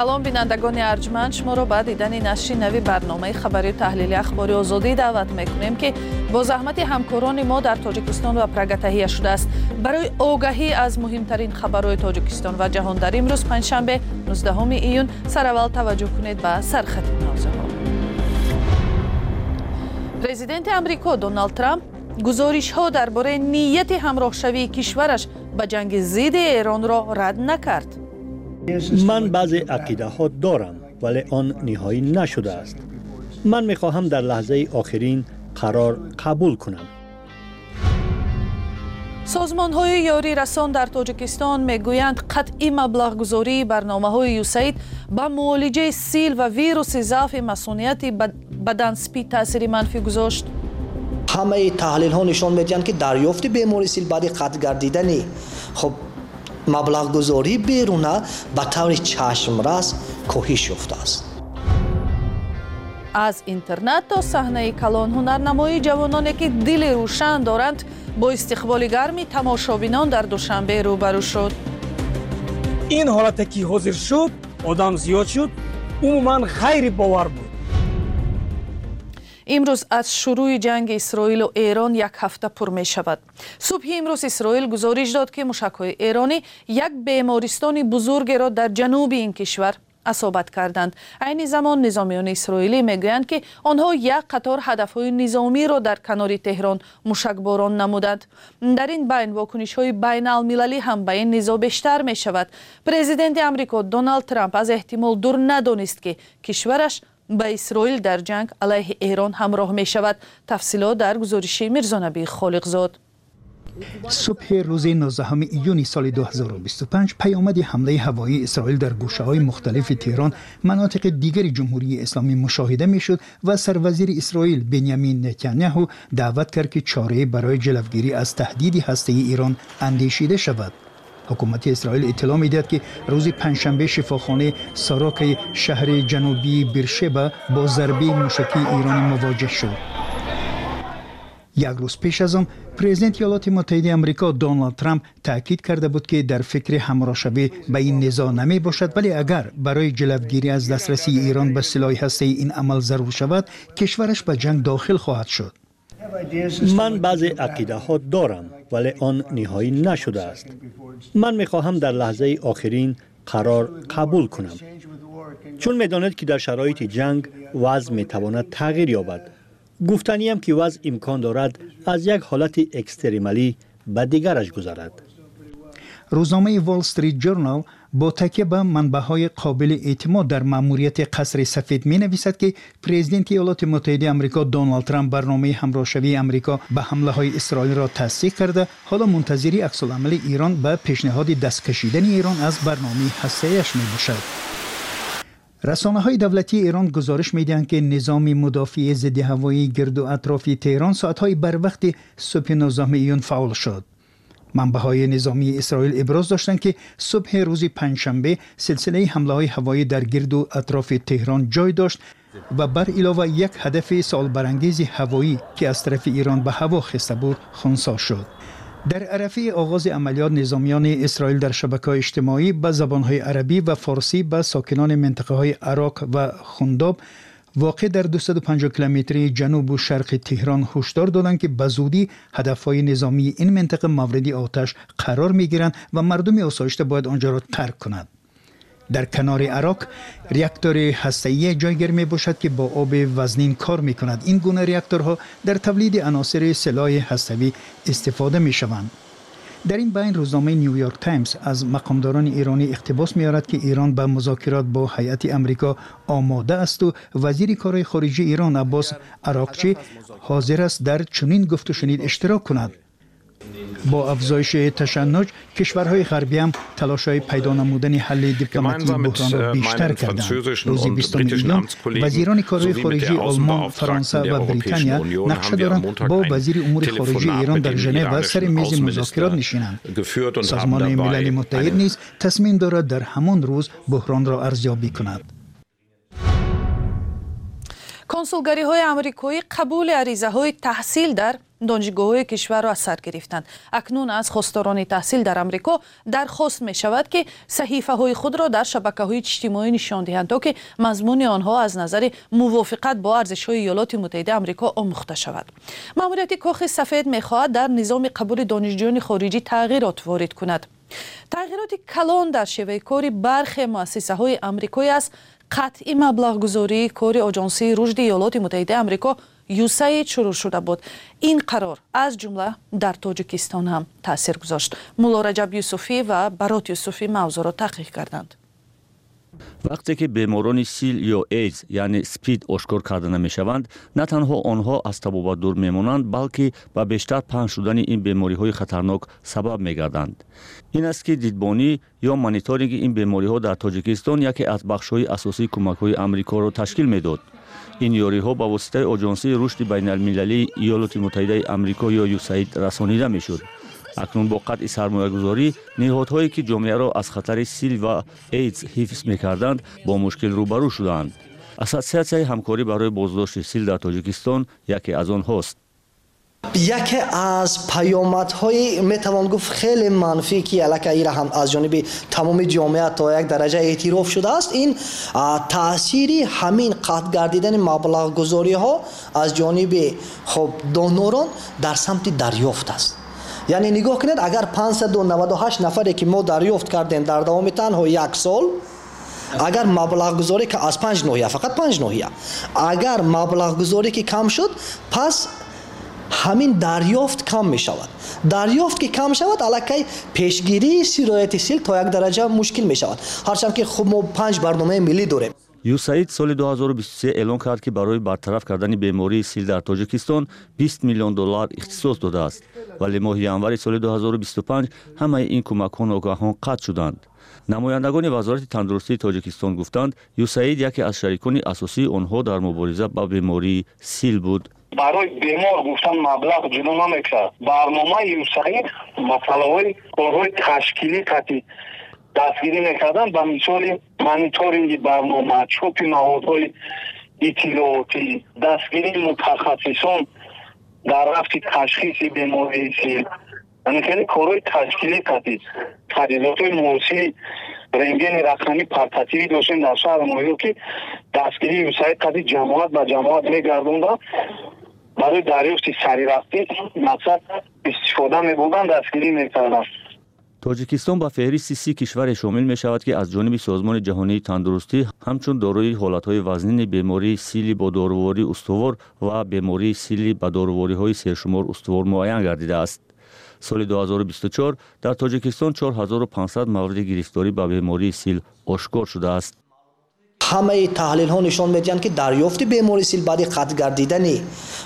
سلام بینندگان ارجمند، شما را به دیدن نشر نوی برنامه خبری و تحلیلی اخباری آزادی دعوت میکنیم که با زحمت همکاران ما در تاجیکستان و پرگه تهیه شده است. برای آگاهی از مهمترین خبرهای تاجیکستان و جهان در امروز پنجشنبه 19 ایون سراول توجه کنید به سرخط موضوعات. پرزیدنت امریکا دونالد ترامپ گزارش‌ها درباره نیت همراهشوی کشورش به جنگ ضد ایران را رد نکرد. من بعضی عقیده ها دارم ولی آن نهایی نشده است. من میخواهم در لحظه آخرین قرار قبول کنم. سازمان‌های یاری رسان در تاجیکستان میگویند قطعی مبلغ گذاری برنامه‌های یوسید به معالجه سیل و ویروس ضعف مسئولیت بدنسپی تاثیر منفی گذاشت. همه تحلیل ها نشان میدهند که دریافت بیماری سیل بعد قطع گردیدنی مبلغ گذاری بیرونه به طور چشمرس کاهش یافته است. از اینترنت تا صحنه کلان هنرنمایی جوانانی که دل روشن دارند با استقبال گرمی تماشابینان در دوشنبه روبرو شد. این حالتی که حاضر شد آدم زیاد شد، عموما خیلی باور بود. امروز از شروع جنگ اسرائیل و ایران یک هفته پر می شود. صبح امروز اسرائیل گزارش داد که موشک‌های ایرانی یک بیمارستان بزرگ را در جنوب این کشور اصابت کردند. عین زمان نظامیان اسرائیلی میگویند که آنها یک قطار هدف‌های نظامی را در کنار تهران موشکباران نمودند. در این بین واکنش‌های بین المللی هم به این نزاع بیشتر می شود. پرزیدنت امریکا دونالد ترامپ از احتمال دور ندانست که کشورش با اسرائیل در جنگ علیه ایران همراه می شود. تفصیلات در گزارش میرزا نبی خالقزاد. صبح روز 19 ایون سال 2025 پیامد حمله هوایی اسرائیل در گوشه‌های مختلف تهران، مناطق دیگر جمهوری اسلامی مشاهده می‌شد و سروزیر اسرائیل بنیامین نتانیاهو دعوت کرد که چاره برای جلوگیری از تهدید هسته‌ای ایران اندیشیده شود. حکومت اسرائیل اطلاع می‌دهد که روز پنجشنبه شفاخانه ساراک شهر جنوبی بیرشبا با ضربه موشکی ایرانی مواجه شد. یک روز پیش از آن پرزیدنت ایالات متحده آمریکا دونالد ترامپ تاکید کرده بود که در فکر همراهشوی به این نزاع نمی باشد، ولی اگر برای جلوگیری از دسترسی ایران به سلاح هسته‌ای این عمل ضرور شود، کشورش به جنگ داخل خواهد شد. من بعضی عقیده ها دارم ولی آن نهایی نشده است. من میخواهم در لحظه آخرین قرار قبول کنم، چون میداند که در شرایط جنگ وضع میتواند تغییر یابد. گفتنیم که وضع امکان دارد از یک حالت اکستریمالی به دیگرش گذرد. روزنامه وال استریت جورنال با تکیه به منبع‌های قابل اعتماد در مأموریت قصر سفید می‌نویسد که پرزیدنت ایالات متحده آمریکا دونالد ترامپ برنامه همراهشوی آمریکا به حمله‌های اسرائیل را تصدیق کرده، حالا منتظری عکس‌العمل ایران به پیشنهاد دست کشیدن ایران از برنامه هسته‌ایش میباشد. رسانه‌های دولتی ایران گزارش می‌دهند که نظام مدافع ضد هوایی گرد و اطراف تهران ساعت‌های بر وقت صبح 19 ایون فعال شد. منبع‌های نظامی اسرائیل ابراز داشتند که صبح روز پنجشنبه سلسله حمله‌های هوایی در گرد و اطراف تهران جای داشت و بر علاوه یک هدف سوال برانگیز هوایی که از طرف ایران به هوا خسته بود خنثی شد. در عرفه آغاز عملیات، نظامیان اسرائیل در شبکه‌های اجتماعی به زبان‌های عربی و فارسی به ساکنان منطقه‌های عراق و خنداب واقع در 250 کیلومتری جنوب و شرق تهران هشدار دادند که به زودی هدف‌های نظامی این منطقه مورد آتش قرار می‌گیرند و مردم آسایشته باید آنجا را ترک کنند. در کنار عراق ریاکتور هسته‌ای جایگیر میباشد که با آب وزنین کار میکند. این گونه ریاکتورها در تولید عناصر سلاح هسته‌ای استفاده میشوند. در این بین روزنامه نیویورک تایمز از مقامداران ایرانی اقتباس می‌آورد که ایران به مذاکرات با هیئت آمریکا آماده است و وزیر کارهای خارجه ایران عباس عراقچی حاضر است در چنین گفت و شنید اشتراک کند. با افزایش تشنج، کشورهای غربی هم تلاش‌های پیدا نمودن حل دیپلماتی بحران را بیشتر کردند. روز 20 ایون وزیران کارهای خارجه آلمان، فرانسه و بریتانیا نقشه دارند با وزیر امور خارجه ایران در ژنو سر میز مذاکرات نشینند. سازمان ملل متحد نیز تصمیم دارد در همان روز بحران را ارزیابی کند. کنسولگری‌های آمریکایی قبول عریضه‌های تحصیل در донишгоҳҳои кишварро аз сар гирифтанд. акнун аз хостдорони таҳсил дар амрико дархост мешавад ки саҳифаҳои худро дар шабакаҳои иҷтимоӣ нишон диҳанд, то ки мазмуни онҳо аз назари мувофиқат бо арзишҳои иёлоти муттаҳидаи амрико омӯхта шавад. маъмурияти Кохи сафед мехоҳад дар низоми қабули донишҷӯёни хориҷӣ тағйирот ворид кунад. тағйироти калон дар шеваи кори бархе муассисаҳои амрикоӣ аст қатъи маблағгузории кори оҷонсии рушди иёлоти муттаҳидаи амрико USAID шурӯъ шуда буд. ин қарор аз ҷумла дар Тоҷикистон ҳам таъсир гузошт. мулло Раҷаб Юсуфӣ ва Барот Юсуфӣ мавзӯъро таҳқиқ карданд. вақте ки беморони сил ё эйдс яъне спид ошкор карда намешаванд, на танҳо онҳо аз табобат дур мемонанд, балки ба бештар паҳн шудани ин бемориҳои хатарнок сабаб мегарданд. ин аст ки дидбонӣ ё мониторинги ин бемориҳо дар Тоҷикистон яке аз бахшҳои асосии кӯмакҳои амрикоро ташкил медод. ин ёриҳо ба воситаи оҷонсии рушди байналмилалии иёлоти муттаҳидаи амрико ё USAID расонида мешуд. акнун бо қатъи сармоягузорӣ ниҳодҳое ки ҷомеаро аз хатари сил ва эйдс ҳифз мекарданд бо мушкил рӯбарӯ шудаанд. ассотсиатсияи ҳамкорӣ барои боздошти сил дар Тоҷикистон яке аз онҳост. яке аз паёмадҳои метавон гуфт хеле манфӣ ки аллакай ира ҳам аз ҷониби тамоми ҷомеа то як дараҷа эътироф шудааст, ин таъсири ҳамин қатъ гардидани маблағгузориҳо аз ҷониби донорон дар самти дарёфт аст. яъне нигоҳ кунед, агар 598 нафаре ки мо дарёфт кардем дар давоми танҳо як сол, агар маблағгузорӣ ки аз 5 ноҳия, фақат 5 ноҳия, агар маблағгузорӣ ки кам шуд, пас ҳамин дарёфт кам мешавад. дарёфт ки кам шавад, аллакай пешгирии сирояти сил то як дараҷа мушкил мешавад. ҳарчанд ки хуб мо 5 барномаи миллӣ дорем. USAID соли 2023 эълон кард ки барои бартараф кардани бемории сил дар Тоҷикистон $20 миллион ихтисос додааст, вале моҳи январи соли 2025 ҳамаи ин кӯмакҳо ногаҳон қатъ шуданд. намояндагони вазорати тандурустии Тоҷикистон гуфтанд, USAID яке аз шарикони асосии онҳо дар мубориза ба бемории сил буд. барои бемор гуфтан маблағ ҷудо намекард. барномаи USAID масъалаҳои корҳои ташкилӣ қатъи дастгирӣ мекардан, ба мисоли мониторинги барнома, чопи маҳодҳои иттилоотӣ, дастгирии мутахассисон дар рафти ташхиси бемории сил, яъне хеле корҳои ташкилӣ қатъи таҷҳизотҳои муосири рентгени рақамӣ портативӣ доштем дар шаҳри мо, ки дастгирии USAID қатъи ҷамоат ба ҷамоат мегардонда барои дарёфти сарирафтӣ мақсад истифода мебурданд, дастгирӣ мекарданд. Тоҷикистон ба феҳристи 30 кишваре шомил мешавад ки аз ҷониби Созмони ҷаҳонии тандурустӣ ҳамчун дорои ҳолатҳои вазнини бемории сили бо доруворӣ устувор ва бемории сили ба дорувориҳои сершумор устувор муайян гардидааст. соли 2024 дар Тоҷикистон 4500 мавриди гирифторӣ ба бемории сил ошкор шудааст. ҳамаи таҳлилҳо нишон медиҳанд ки дарёфти бемории сил баъди қатъ гардидани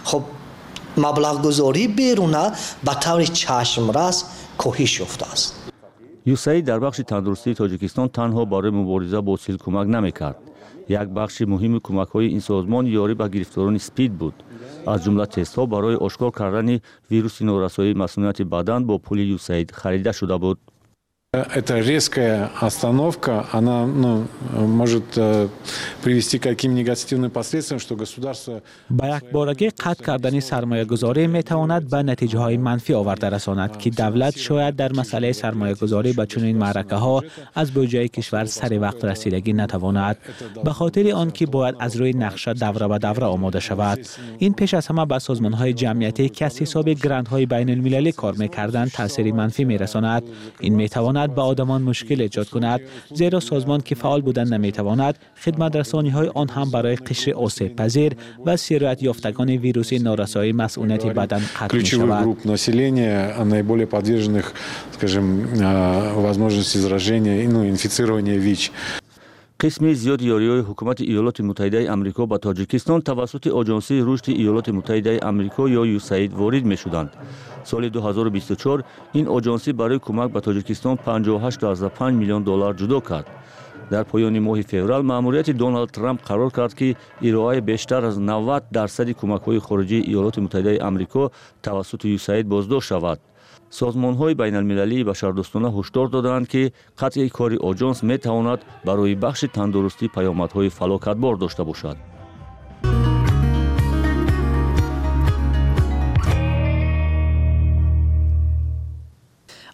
маблағгузорӣ беруна ба таври чашмрас коҳиш ёфтааст. USAID дар бахши тандурустии Тоҷикистон танҳо барои мубориза бо сил кӯмак намекард. як бахши муҳими кӯмакҳои ин созмон ёрӣ ба гирифторони спид буд. аз ҷумла тестҳо барои ошкор кардани вируси норасоии масмумияти бадан бо пули USAID харида шуда буд. Эта резкая остановка, она может привести к каким негативным последствиям, что государство... ба якборагӣ қатъ кардани сармоягузорӣ метавонад ба натиҷаҳои манфӣ оварда расонад, ки давлат шояд дар масъалаи сармоягузорӣ ба чунин маъракаҳо аз буҷаи кишвар сари вақт расидагӣ натавонад, ба хотири он ки бояд аз рӯи нақша давра ба давра омода шавад. ин пеш аз ҳама ба созмонҳои ҷамъиятӣ ки аз ҳисоби грантҳои байнулмилалӣ кор мекарданд таъсири манфӣ мерасонад. ин метавонад با آدمان مشکل ایجاد کند، زیرا سازمان که فعال بودن نمیتواند خدمت‌رسانی‌های آن هم برای قشر آسیب پذیر و سرایت یافتگان ویروس نارسایی مسئولیت بدن قطع می‌شود. Ключевых групп населения, наиболее подверженных, скажем, возможности заражения, инфицирования ВИЧ. қисми зиёди ёриҳои ҳукумати иёлоти муттаҳидаи амрико ба Тоҷикистон тавассути оҷонсии рушди иёлоти муттаҳидаи амрико ё USAID ворид мешуданд. соли 2024 ин оҷонсӣ барои кӯмак ба Тоҷикистон $58.5 миллион ҷудо кард. дар поёни моҳи феврал маъмурияти Доналд Трамп қарор кард ки ироаи бештар аз 90% кӯмакҳои хориҷии иёлоти муттаҳидаи амрико тавассути USAID боздошт шавад. созмонҳои байналмилалии башардӯстона ҳушдор доданд ки қатъи кори оҷонс метавонад барои бахши тандурустӣ паёмадҳои фалокатбор дошта бошад.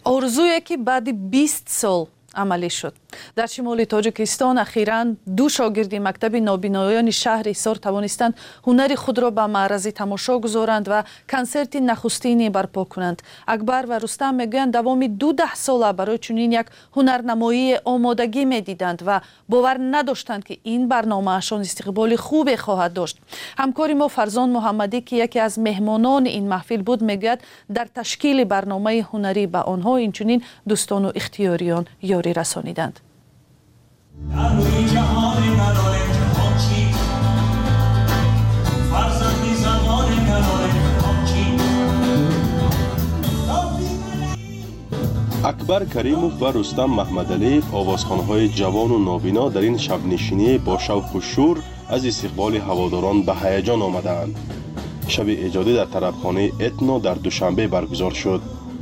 орзуе ки баъди 20 сол амалӣ шуд. дар шимоли тоҷикистон ахиран 2 шогирди мактаби нобиноёни шаҳри Ҳисор тавонистанд ҳунари худро ба маърази тамошо гузоранд ва консерти нахустинӣ барпо кунанд. Акбар ва Рустам мегӯянд давоми 12 сола барои чунин як ҳунарнамоӣ омодагӣ медиданд ва бовар надоштанд ки ин барномаашон истиқболи хубе хоҳад дошт. ҳамкори мо Фарзон Муҳаммадӣ ки яке аз меҳмонони ин маҳфил буд мегӯяд дар ташкили барномаи ҳунарӣ ба онҳо инчунин дӯстону ихтиёриён ёрӣ расониданд. акбар каримов ва рустам маҳмадалиев овозхонҳои ҷавону нобино дар ин шабнишинӣ бо шавқу шӯр аз истиқболи ҳаводорон ба ҳаяҷон омадаанд. шаби эҷодӣ дар тарабхонаи этно дар душанбе баргузор шуд.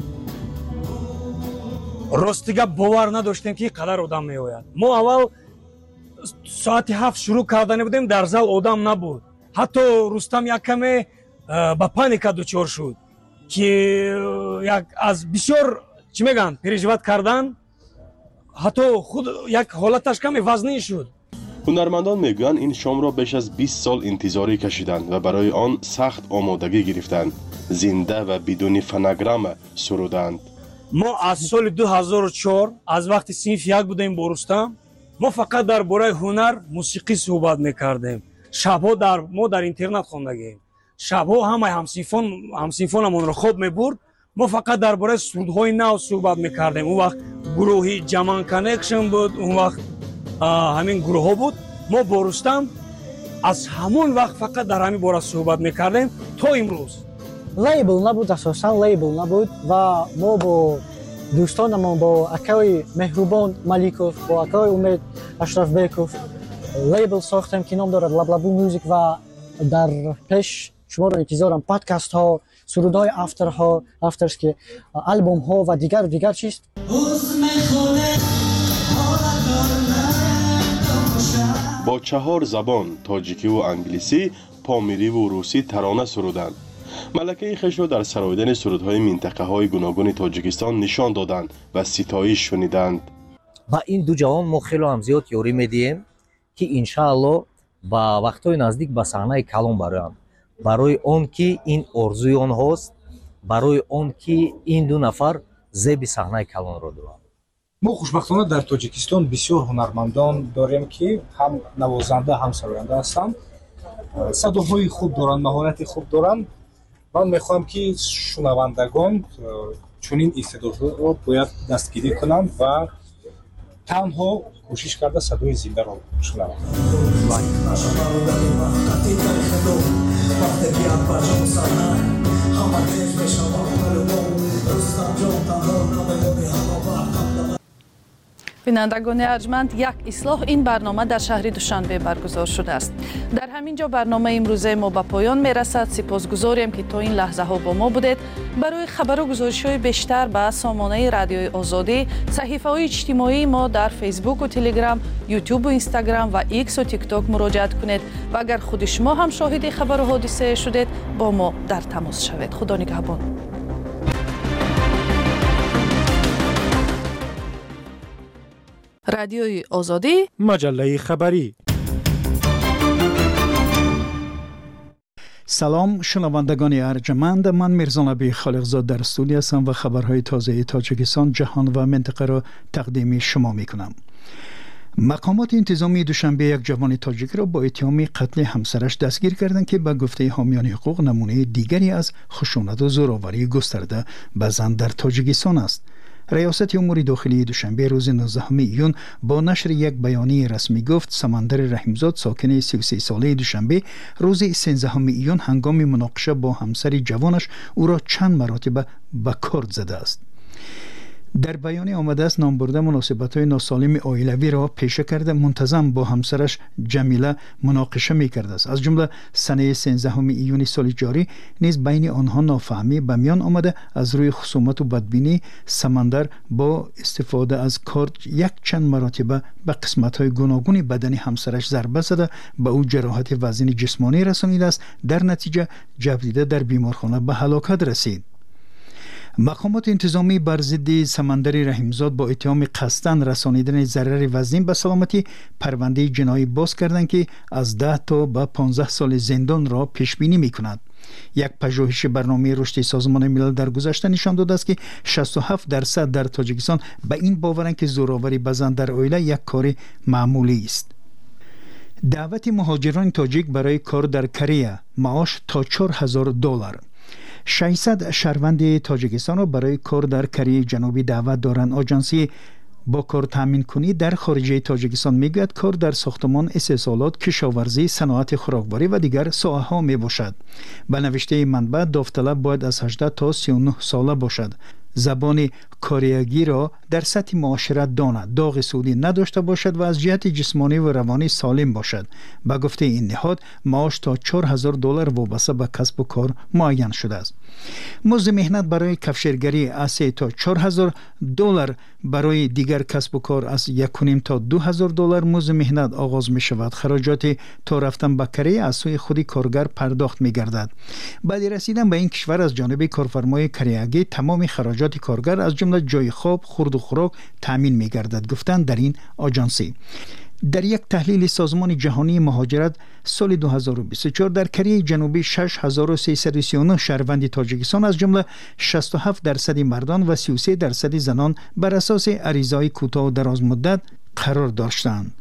ростига бовар надоштем ки қадар одам меояд. мо аввал соати 7 шурӯъ кардане будем, дар зал одам набуд. ҳатто Рустам як каме ба паника дучор шуд ки як аз бисёр чӣ мегӯянд переживат кардан, ҳатто худ як ҳолаташ каме вазнин шуд. ҳунармандон мегӯянд ин шомро беш аз 20 сол интизорӣ кашиданд ва барои он сахт омодагӣ гирифтанд. зинда ва бидуни фонограмма суруданд. мо аз соли 2004 аз вақти синфи як будем бо Рустам, мо фақат дар бораи ҳунар мусиқӣ суҳбат мекардем. шабҳо мо дар интернат хондагем. шабҳо ҳамаи ҳамсинфонамонро хоб мебурд. мо фақат дар бораи сурудҳои нав суҳбат мекардем. он вақт гурӯҳи Jaman Connection буд, он вақт ҳамин гурӯҳҳо буд. мо бо Рустам аз ҳамон вақт фақат дар ҳамин бора суҳбат мекардем то имрӯз. лейбл набуд, асосан лейбл набуд ва мо бо дӯстонамон, бо акаи Меҳрубон Маликов, бо акаи Умед Ашрафбеков лейбл сохтем ки ном дорад Лаблабу Music ва дар пеш шуморо интизорам подкастҳо, сурудҳои авторски албомҳо ва дигар чиз. бо 4 забон тоҷикиву англисӣ, помириву русӣ тарона суруданд. малакаи хешро дар сароидани сурудҳои минтақаҳои гуногуни тоҷикистон нишон доданд ва ситоиш шуниданд. ба ин ду ҷавон мо хело ҳам зиёд ёрӣ медиҳем ки иншаалло ба вақтҳои наздик ба саҳнаи калон бароянд, барои он ки ин орзуи онҳост, барои он ки ин ду нафар зеби саҳнаи калонро доранд. мо хушбахтона дар тоҷикистон бисёр ҳунармандон дорем ки ҳам навозанда, ҳам сароянда ҳастанд. садоҳои хуб доранд, маҳорати хуб доранд. ман мехоҳам ки шунавандагон чунин истеъдодҳоро бояд дастгирӣ кунанд ва танҳо кӯшиш карда садои зиндаро шунаванд. бинандагони арҷманд, як ислоҳ ин барнома дар шаҳри Душанбе баргузор шудааст. дар ҳамин ҷо барномаи имрӯзаи мо ба поён мерасад. сипосгузорем ки то ин лаҳзаҳо бо мо будед. барои хабару гузоришҳои бештар ба сомонаи радиои Озодӣ, саҳифаҳои иҷтимоии мо дар Фейсбуку Телеграм, Ютубу Инстаграм ва Иксу ТикТок муроҷиат кунед ва агар худи шумо ҳам шоҳиди хабару ҳодисае шудед, бо мо дар тамос шавед. худо нигаҳбон. радиои Озодӣ, маҷаллаи хабарӣ. салом шунавандагони арҷаманд, ман Мирзонабӣ Холиқзод дар студия ҳастам ва хабарҳои тозаи Тоҷикистон, ҷаҳон ва минтақаро тақдими шумо мекунам. мақомоти интизомии Душанбе як ҷавони тоҷикро бо иттиҳоми қатли ҳамсараш дастгир карданд ки ба гуфтаи ҳомиёни ҳуқуқ намунаи дигаре аз хушунату зӯроварии густарда ба зан дар Тоҷикистон аст. риёсати умури дохилии Душанбе рӯзи 19 июн бо нашри як баёнии расмӣ гуфт Самандари Раҳимзод, сокини 33 солаи Душанбе, рӯзи 13 июн ҳангоми муноқиша бо ҳамсари ҷавонаш ӯро чанд маротиба ба корд задааст. дар баёне омадааст номбурда муносибатҳои носолими оилавиро пеша карда мунтазам бо ҳамсараш Ҷамила муноқиша мекардааст. аз ҷумла санаи 13 июни соли ҷорӣ низ байни онҳо нофаҳмӣ ба миён омада аз рӯи хусумату бадбинӣ Самандар бо истифода аз корд якчанд маротиба ба қисматҳои гуногуни бадани ҳамсараш зарба зада ба ӯ ҷароҳати вазини ҷисмонӣ расонидааст. дар натиҷа ҷавдида дар беморхона ба ҳалокат расид. مقامات انتظامی بر ضد سمندر رحیمزاد با اتهام قصداً رسانیدن ضرر وزین به سلامتی پرونده جنایی باز کردند که از 10 تا به 15 سال زندان را پیش بینی می‌کند. یک پژوهش برنامه رشد سازمان ملل در گذشته نشان داده است که 67% در تاجیکستان به این باورند که زورآوری به زن در عائله یک کار معمولی است. دعوت مهاجران تاجیک برای کار در کره، معاش تا $4000. 600 شهروند تاجیکستان را برای کار در کره جنوبی دعوت دارند. آژانسی با کار تامین کنی در خارجه تاجیکستان میگوید کار در ساختمان، استحصالات، کشاورزی، صنعت خوراکبری و دیگر ساحه‌ها می باشد. به نوشته منبع داوطلب باید از 18 تا 39 ساله باشد. زبان کارگری را در سطح معاشرت داند، داغ سودی نداشته باشد و از جهت جسمانی و روانی سالم باشد. به گفته این نهاد معاش تا $4000 وابسته به کسب و کار معین شده است. مزد مهنت برای کفشرگری از $3 تا $4000، برای دیگر کسب و کار از $1.5 تا $2000 مزد مهنت آغاز می شود. خراجات تا رفتن به کره از سوی خود کارگر پرداخت می گردد. بعد رسیدن به این کشور از جانب کارفرمای کره‌ای تمام خراجات کارگر از جمله جای خواب، خورد و خوراک تامین می گردد، گفتند در این آژانسی. در یک تحلیل سازمان جهانی مهاجرت سال 2024 در کره جنوبی 6339 شهروند تاجیکستان از جمله 67% مردان و 33% زنان بر اساس عریضه‌های کوتاه و دراز مدت قرار داشتند.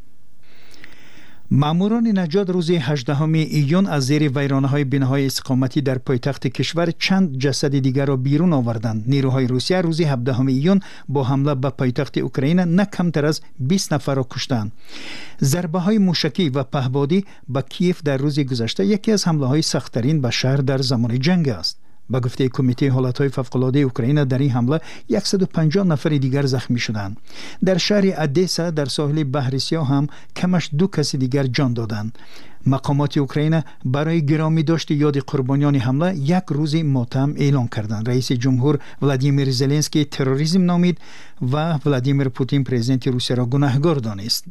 ماموران نجات روز 18 ایون از زیر ویرانه‌های بناهای استقامتی در پایتخت کشور چند جسد دیگر را بیرون آوردند. نیروهای روسیه روز 17 ایون با حمله به پایتخت اوکراین نه کمتر از 20 نفر را کشتند. ضربه‌های موشکی و پهپادی به کیف در روز گذشته یکی از حمله‌های سخت‌ترین به شهر در زمان جنگ است. به گفته کمیته حالت‌های فوق‌العاده اوکراین در این حمله 150 نفر دیگر زخمی شدند. در شهر ادسا در ساحل بحر سیاه هم کمش 2 کس دیگر جان دادند. مقامات اوکراین برای گرامی داشت یاد قربانیان حمله یک روز ماتم اعلام کردند. رئیس جمهور ولادیمیر زلنسکی تروریسم نامید و ولادیمیر پوتین پرزیدنت روسیه را گناهکار دانست.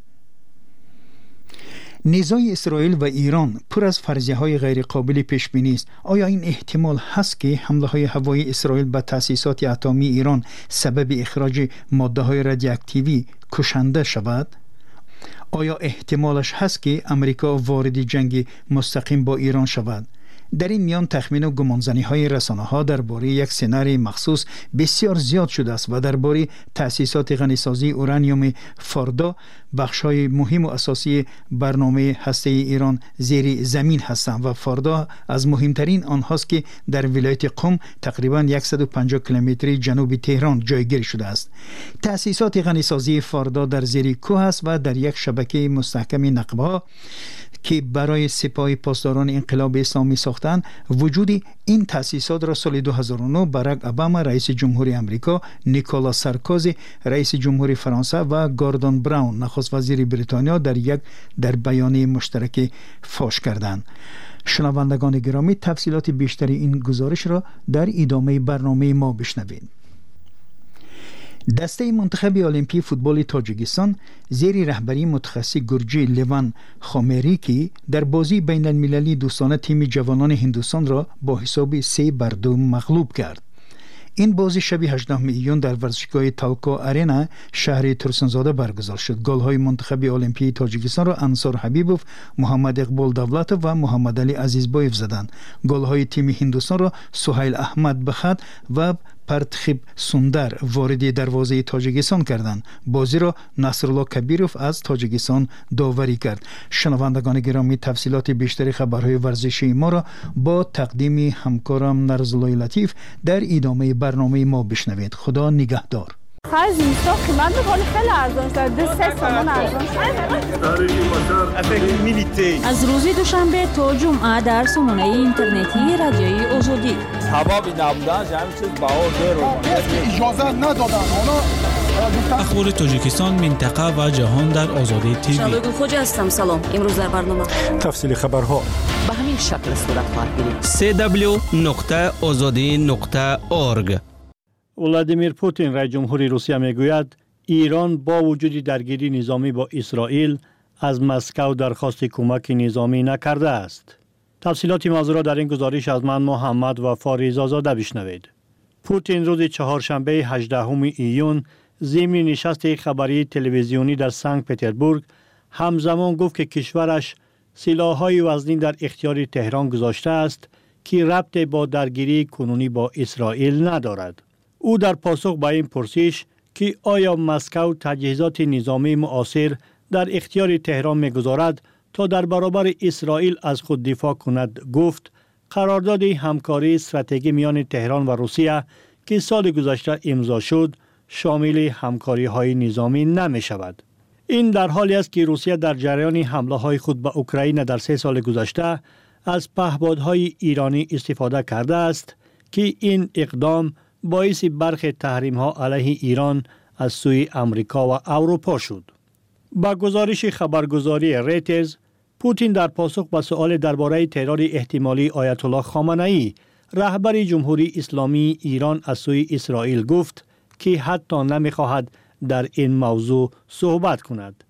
نزاع اسرائیل و ایران پر از فرضیه‌های غیر قابل پیش بینی است. آیا این احتمال هست که حمله‌های هوایی اسرائیل به تأسیسات اتمی ایران سبب اخراج ماده‌های رادیواکتیوی کشنده شود؟ آیا احتمالش هست که امریکا وارد جنگ مستقیم با ایران شود؟ در این میان تخمین و گمانزنی‌های رسانه‌ها درباره یک سناریوی مخصوص بسیار زیاد شده است و درباره تأسیسات غنیسازی اورانیوم فاردا بخش‌های مهم و اساسی برنامه هسته‌ای ایران زیر زمین هستند و فاردا از مهمترین آنهاست که در ولایت قم تقریباً 150 کیلومتری جنوب تهران جایگیر شده است. تأسیسات غنیسازی فاردا در زیر کوه است و در یک شبکه مستحکم نقبه‌ها که برای سپاه پاسداران انقلاب اسلامی ساختند. وجود این تأسیسات را سال 2009 باراک اوباما رئیس جمهوری آمریکا، نیکولاس سارکوزی رئیس جمهوری فرانسه و گوردون براون نخست وزیر بریتانیا در بیانیه مشترک فاش کردند. شنوندگان گرامی، تفصیلات بیشتری این گزارش را در ادامه برنامه ما بشنوید. دسته منتخب المپی فوتبال تاجیکستان زیر رهبری متخصص گرجی لیوان خامریکی در بازی بین المللی دوستانه تیم جوانان هندوستان را با حساب 3-2 مغلوب کرد. این بازی شب 18 ایون در ورزشگاه تالکو آرینا شهر ترسنزاده برگزار شد. گل‌های منتخب المپی تاجیکستان را انصار حبیبوف، محمد اقبال دولت و محمد علی عزیزبایف زدند. گل‌های تیم هندوستان را سهیل احمد بخت و پرتخیب سوندر وارد دروازه تاجیکستان کردند. بازی را نصرالله کبیروف از تاجیکستان داوری کرد. شنوندگان گرامی، تفصیلات بیشتری خبرهای ورزشی ما را با تقدیم همکارم نرزالله لطیف در ادامه برنامه ما بشنوید. خدا نگهدار. خیلی اینستا قیمت می‌کنه خیلی ارزان شد. 2-3 تومان ارزان شد. از روز دوشنبه تا جمعه در سامانه اینترنتی رادیوی آزادی. حبابی نبودن همین چیز باور داره. اجازه ندادن. اخبار تاجیکستان، منطقه و جهان در آزادی تیوی. شبگون خوجا هستم. سلام. امروز در برنامه تفصیل خبرها به همین شکل صورت خواهد گرفت. www.azadi.org. ولادیمیر پوتین رئیس جمهوری روسیه میگوید ایران با وجود درگیری نظامی با اسرائیل از مسکو درخواست کمک نظامی نکرده است. تفصیلات موضوع را در این گزارش از من محمد وفا رضا زاده بشنوید. پوتین روز چهارشنبه 18 ایون ضمن نشست خبری تلویزیونی در سنت پترزبورگ همزمان گفت که کشورش سلاح‌های وزنی در اختیار تهران گذاشته است که ربط با درگیری کنونی با اسرائیل ندارد. او در پاسخ به این پرسش که آیا مسکو تجهیزات نظامی معاصر در اختیار تهران می‌گذارد تا در برابر اسرائیل از خود دفاع کند گفت قرارداد همکاری استراتژیک میان تهران و روسیه که سال گذشته امضا شد شامل همکاری‌های نظامی نمی‌شود. این در حالی است که روسیه در جریان حمله‌های خود به اوکراین در 3 سال گذشته از پهپادهای ایرانی استفاده کرده است که این اقدام باعث برخی تحریم‌ها علیه ایران از سوی امریکا و اروپا شد. با گزارش خبرگزاری ریترز، پوتین در پاسخ به سؤال درباره ترور احتمالی آیت الله خامنه‌ای، رهبر جمهوری اسلامی ایران از سوی اسرائیل گفت که حتی نمی‌خواهد در این موضوع صحبت کند.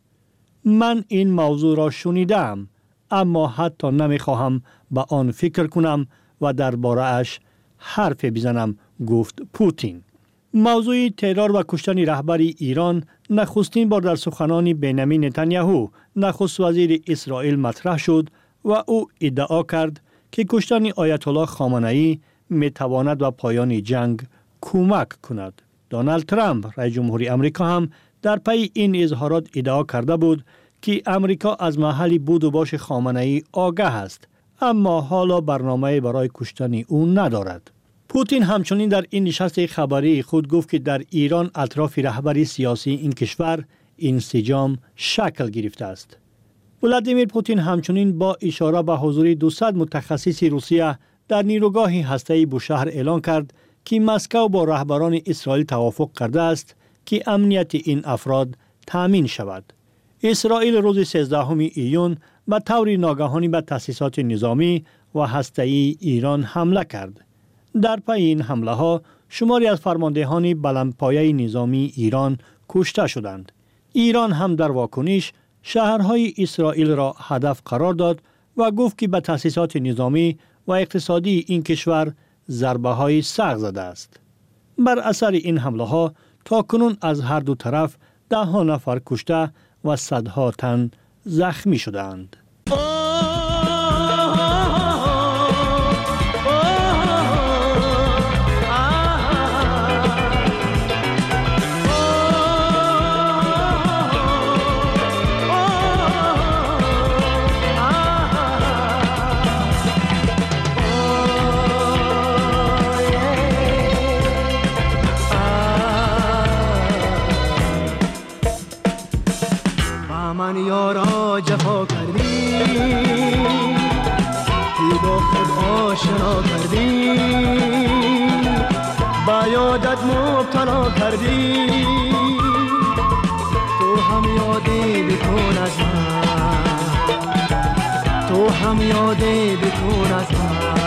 من این موضوع را شنیدم، اما حتی نمی‌خواهم به آن فکر کنم و درباره اش حرف بزنم، گفت پوتین. موضوع ترور و کشتن رهبر ایران نخستین بار در سخنان بنیامین نتانیاهو نخست وزیر اسرائیل مطرح شد و او ادعا کرد که کشتن آیت الله خامنه‌ای میتواند به پایان جنگ کمک کند. دونالد ترامپ رئیس جمهوری آمریکا هم در پی این اظهارات ادعا کرده بود که آمریکا از محل بود و باش خامنه‌ای آگاه است، اما حالا برنامه برای کشتن او ندارد. پوتین همچنین در این نشست خبری خود گفت که در ایران اطراف رهبری سیاسی این کشور انسجام شکل گرفته است. ولادیمیر پوتین همچنین با اشاره به حضور 200 متخصص روسیه در نیروگاه هسته‌ای بوشهر اعلان کرد که مسکو با رهبران اسرائیل توافق کرده است که امنیت این افراد تامین شود. اسرائیل روز 13 ایون به طور ناگهانی به تأسیسات نظامی و هسته‌ای ایران حمله کرد. در پی این حمله ها شماری از فرماندهان بلندپایه نظامی ایران کشته شدند. ایران هم در واکنش شهرهای اسرائیل را هدف قرار داد و گفت که به تأسیسات نظامی و اقتصادی این کشور ضربه های سخت زده است. بر اثر این حمله ها تا کنون از هر دو طرف 10 نفر کشته و صدها تن زخمی شدند. من یارا جفا کردی، تو با خود آشنا کردی، با یادت مبتلا کردی، تو هم یادی بکن از من، تو هم یادی بکن از من.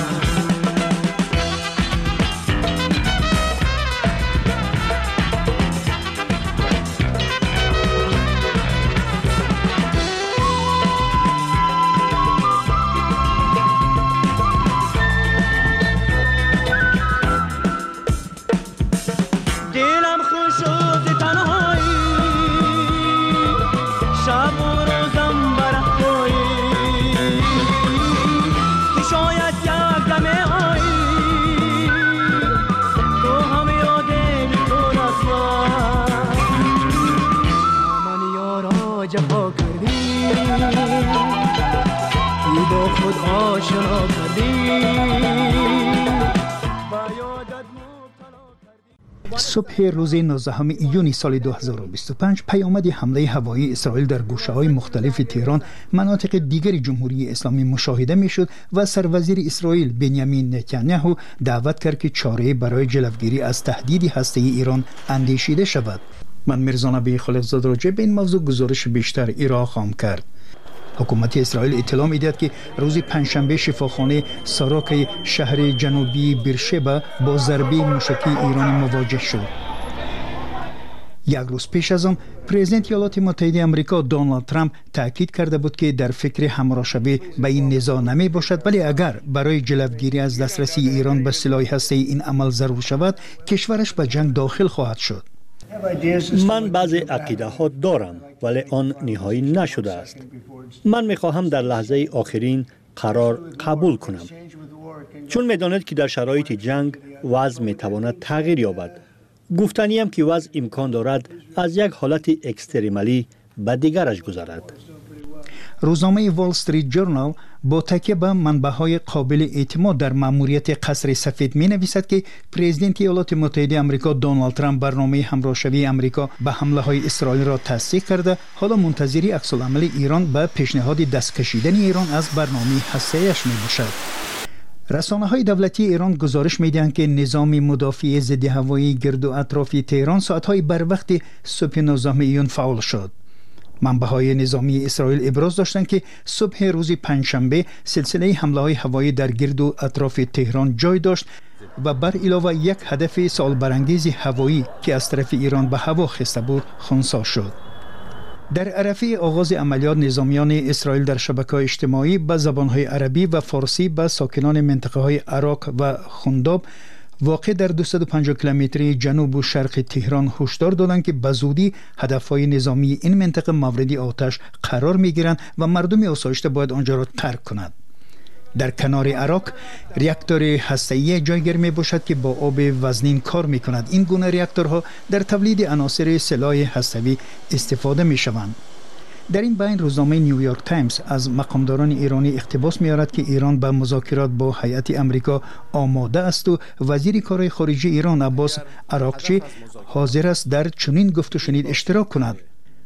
جفا کردی، تو با خود آشنا کردی، با یادت صبح روز 19 ایون سال 2025 پیامد حمله هوایی اسرائیل در گوشه‌های مختلف تهران، مناطق دیگر جمهوری اسلامی مشاهده می‌شد و سروزیر اسرائیل بنیامین نتانیاهو دعوت کرد که چاره‌ای برای جلوگیری از تهدید هسته‌ای ایران اندیشیده شود. من میرزا نبی خلیفزاده راجع به این موضوع گزارش بیشتر ارائه خواهم کرد. حکومت اسرائیل اطلاع می‌دهد که روز پنجشنبه شفاخانه ساراک شهر جنوبی بیرشبا با ضربه موشکی ایرانی مواجه شد. یک روز پیش از آن پرزیدنت ایالات متحده آمریکا دونالد ترامپ تاکید کرده بود که در فکر همراه‌شوی به این نزاع نمی باشد، ولی اگر برای جلوگیری از دسترسی ایران به سلاح هسته‌ای این عمل ضرور شود کشورش به جنگ داخل خواهد شد. من بعضی عقیده ها دارم ولی آن نهایی نشده است. من میخواهم در لحظه آخرین قرار قبول کنم، چون میداند که در شرایط جنگ وضع میتواند تغییر یابد. گفتنیم که وضع امکان دارد از یک حالت اکستریمالی به دیگرش گذرد. روزنامه وال استریت جورنال با تکیه به منبع‌های قابل اعتماد در مأموریت قصر سفید می نویسد که پرزیدنت ایالات متحده آمریکا دونالد ترامپ برنامه همراه‌شوی آمریکا به حمله‌های اسرائیل را تصدیق کرده، حالا منتظری عکس‌العمل ایران به پیشنهاد دست کشیدن ایران از برنامه هسته‌ایش می باشد. رسانه‌های دولتی ایران گزارش می‌دهند که نظام مدافع ضد هوایی گرد و اطراف تهران ساعت‌های بر وقت صبح 19 ایون فعال شد. منبع‌های نظامی اسرائیل ابراز داشتند که صبح روز پنجشنبه سلسله حمله‌های هوایی در گرد و اطراف تهران جای داشت و بر علاوه یک هدف سوال برانگیز هوایی که از طرف ایران به هوا خسته بود خنثی شد. در عرفه آغاز عملیات نظامیان اسرائیل در شبکه‌های اجتماعی به زبان‌های عربی و فارسی به ساکنان منطقه‌های عراق و خنداب واقع در 250 کیلومتری جنوب و شرق تهران هشدار دادند که به زودی هدف‌های نظامی این منطقه مورد آتش قرار می‌گیرند و مردم آسایشته باید آنجا را ترک کنند. در کنار عراق ریاکتور هسته‌ای جایگیر می باشد که با آب وزنین کار می کند. این گونه ریاکتورها در تولید عناصر سلاح هسته‌ای استفاده می شوند. در این بین روزنامه نیویورک تایمز از مقامداران ایرانی اقتباس می آورد که ایران به مذاکرات با هیئت آمریکا آماده است و وزیر کارهای خارجه ایران عباس عراقچی حاضر است در چنین گفت و شنید اشتراک کند.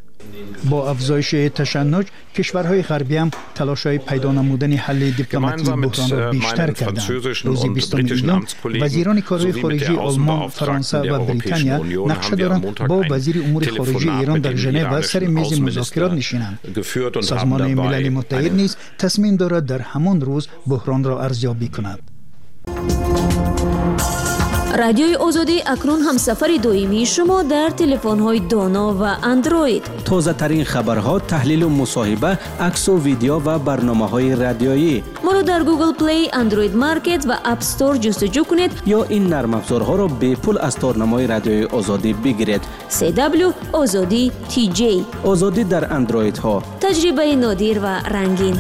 با افزایش تشنج کشورهای غربی هم تلاش‌های پیدا نمودن حل دیپلماتیک بحران را بیشتر کردند. روز 20 ایون وزیران کارهای خارجه آلمان، فرانسه و بریتانیا نقشه دارند با وزیر امور خارجه ایران در ژنو سر میز مذاکرات نشینند. سازمان ملل متحد نیز تصمیم دارد در همان روز بحران را ارزیابی کند. رادیوی آزادی اکنون همسفر دائمی شما در تلفن‌های دانا و اندروید. تازه ترین خبرها، تحلیل و مصاحبه، عکس و ویدیو و برنامه‌های رادیویی. ما را در گوگل پلی، اندروید مارکت و اپ استور جستجو کنید یا این نرم افزارها را به پول از تارنمای رادیوی آزادی بگیرید. CW آزادی TJ. آزادی در اندروید ها. تجربه نادر و رنگین.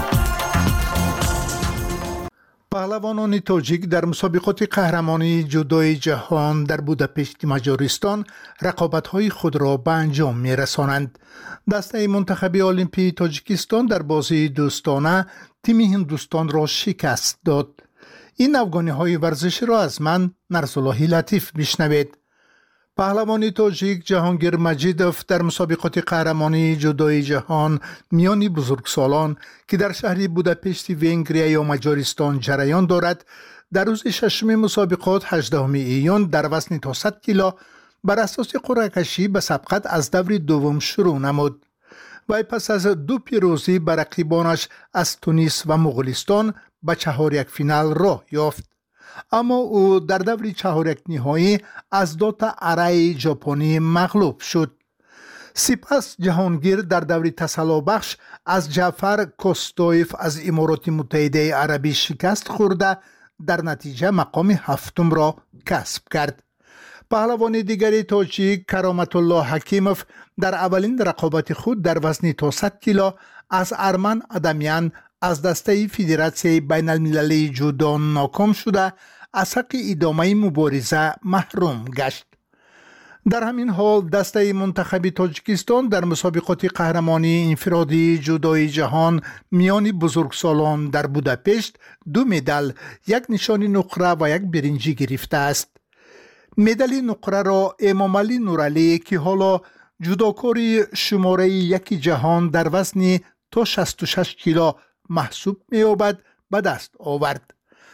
پهلوانان تاجیک در مسابقات قهرمانی جودوی جهان در بوداپشت مجارستان رقابت‌های خود را به انجام می‌رسانند. دسته منتخب المپی تاجیکستان در بازی دوستانه تیم هندوستان را شکست داد. این افغانی‌های ورزشی را از من نرسالله لطیف میشنوید. پهلوان تاجیک جهانگیر مجیدوف در مسابقات قهرمانی جودوی جهان میان بزرگسالان که در شهر بوداپشت ونگریا یا مجارستان جریان دارد در روز ششم مسابقات 18 ایون در وزن تا 100 کیلو بر اساس قرعه کشی به سبقت از دور دوم شروع نمود. و پس از 2 پیروزی بر رقیبانش از تونس و مغولستان به چهارک فینال راه یافت. اما او در دور چهارک نهایی از دوتا ارای ژاپنی مغلوب شد. سپس جهانگیر در دور تسلا بخش از جعفر کوستویف از امارات متحده عربی شکست خورده در نتیجه مقام هفتم را کسب کرد. پهلوان دیگری تاجیک کرامت الله حکیموف در اولین رقابت خود در وزن تا 100 کیلو از ارمن ادمیان از دسته فدراسیون بین المللی جودو ناکام شده از حق ادامه مبارزه محروم گشت. در همین حال دسته منتخب تاجیکستان در مسابقات قهرمانی انفرادی جودوی جهان میان بزرگسالان در بوداپشت 2 مدال، 1 نشان نقره و 1 برنجی گرفته است. مدال نقره را امامعلی نورعلی که حالا جودوکار شماره 1 جهان در وزن تا 66 کیلو محسوب می‌یابد به دست آورد.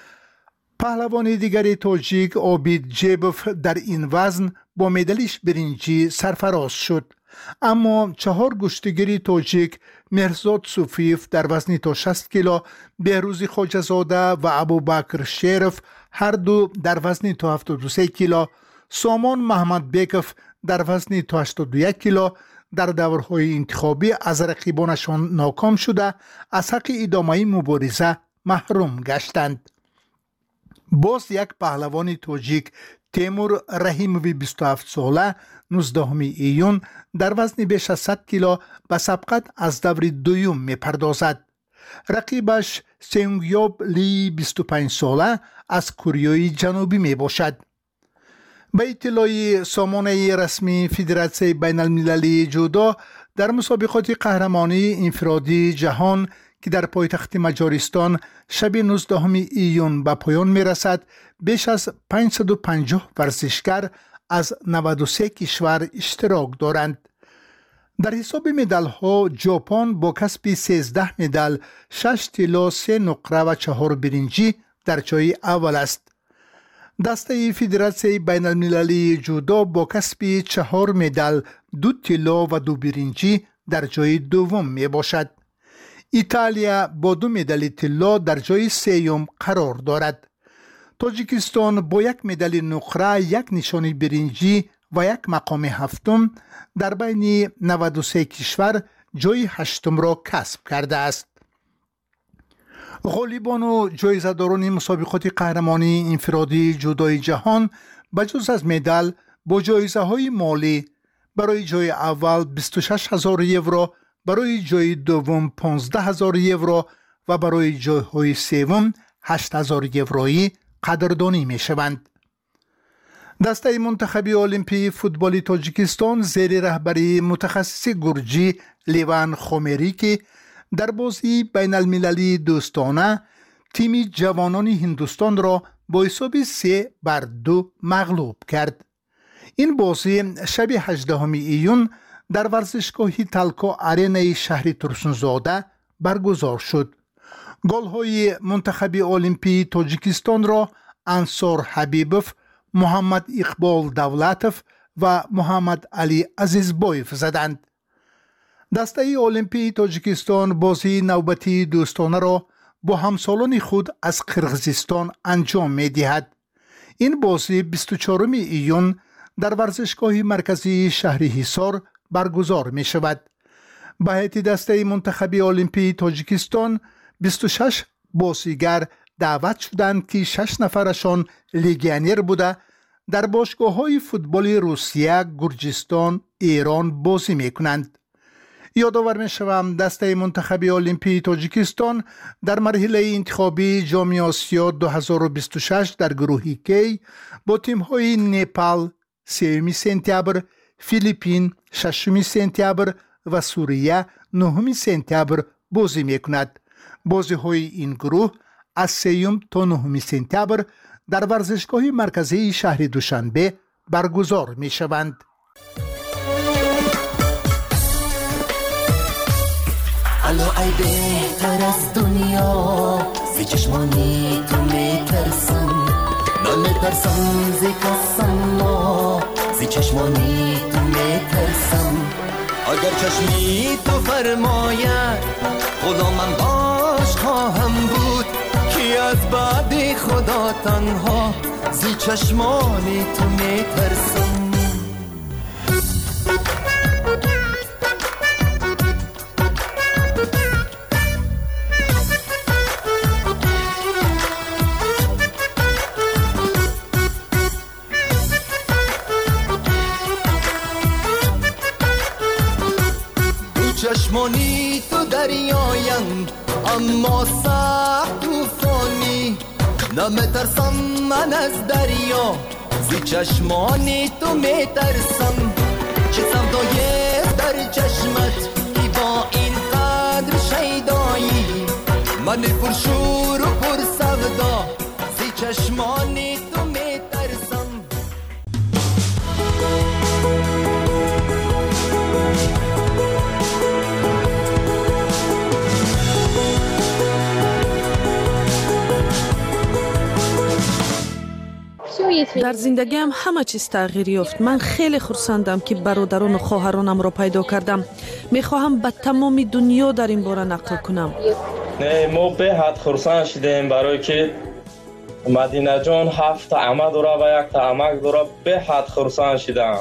پهلوان دیگری تاجیک عابد جیبوف در این وزن با مدالش برنجی سرفراز شد. اما 4 گشتگیر تاجیک مهرزاد صوفیف در وزن تا 60 کیلو، بهروز خواجه‌زاده و ابوبکر شیرف هر دو در وزن تا 73 کیلو، سامان محمد بیکف در وزن تا 81 کیلو در دورهای انتخابی از رقیبانشان ناکام شده از حق ادامه مبارزه محروم گشتند. باز یک پهلوان تاجیک تیمور رحیموی 27 ساله 19 ایون در وزن بیش از 100 کیلو به سبقت از دور دوم می پردازد. رقیبش سیونگیوب لی 25 ساله از کره جنوبی می باشد. به اطلاع سامانه رسمی فدراسیون بین المللی جودو در مسابقات قهرمانی انفرادی جهان که در پایتخت مجارستان شب 19 ایون به پایان می رسد، بیش از 550 ورزشکار از 93 کشور اشتراک دارند. در حساب مدال ها ژاپن با کسب 13 مدال، 6 طلا، 3 نقره و 4 برنجی در جای اول است. دسته فدراسیون بین المللی جودو با کسب 4 مدال، 2 طلا و 2 برنجی در جای دوم می باشد. ایتالیا با 2 مدال طلا در جای سوم قرار دارد. تاجیکستان با 1 مدال نقره، 1 نشان برنجی و 1 مقام هفتم در بین 93 کشور جای هشتم را کسب کرده است. غالیبان و جایزه‌داران مسابقات قهرمانی انفرادی جودوی جهان بجز از مدال با جایزه‌های مالی برای جای اول 26,000 یورو، برای جای دوم 15,000 یورو و برای جایهای سوم 8,000 یورویی قدردانی می شوند. دسته منتخبی المپی فوتبال تاجیکستان زیر رهبری متخصص گرجی لیوان خومری که در بازی بین المللی دوستانه تیم جوانان هندوستان را با حساب 3-2 مغلوب کرد. این بازی شب 18 ایون در ورزشگاه تلکو آرینای شهر ترسونزاده برگزار شد. گل‌های منتخب المپی تاجیکستان را انصار حبیبوف، محمد اقبال دولتوف و محمد علی عزیزبایف زدند. دسته المپی تاجیکستان بازی نوبتی دوستانه را با همسالان خود از قرغیزستان انجام می دهد. این بازی 24 ایون در ورزشگاه مرکزی شهر حصار برگزار می شود. به هیئت دسته منتخب المپی تاجیکستان 26 بازیگر دعوت شدند که 6 نفرشان لیگیونر بوده در باشگاه‌های فوتبال روسیه، گرجستان، ایران بازی می‌کنند. یادآور می‌شوم دسته منتخب المپی تاجیکستان در مرحله انتخابی جام آسیا 2026 در گروه کی با تیم‌های نپال 3 سپتامبر، فیلیپین 6 سپتامبر و سوریه 9 سپتامبر بازی می‌کند. بازی‌های این گروه از 3 تا 9 سپتامبر در ورزشگاه مرکزی شهر دوشنبه برگزار می شوند. الو ای بهتر از دنیا زی چشمانی تو می ترسم، نمیترسم زی کسم ما، زی چشمانی تو می ترسم. اگر چشمی تو فرماید غلامم باش خواهم بود، کی از بعد خدا تنها زی چشمانی تو می ترسم. چشمانی تو دریایند اما سخت طوفانی، نمیترسم من از دریا زی چشمانی تو میترسم. چه سودای در چشمت که با این قدر شیدایی، من پرشور و پر سودا زی چشمانی تو میترسم. در زندگیم همه چیز تغییر یافت. من خیلی خرسندم که برادران و خواهرانم را پیدا کردم. میخواهم به تمام دنیا در این باره نقل کنم. ما به حد خرسند شدیم برای که مدینه جان 7 عمه داره و 1 عمک داره. به حد خرسند شدم.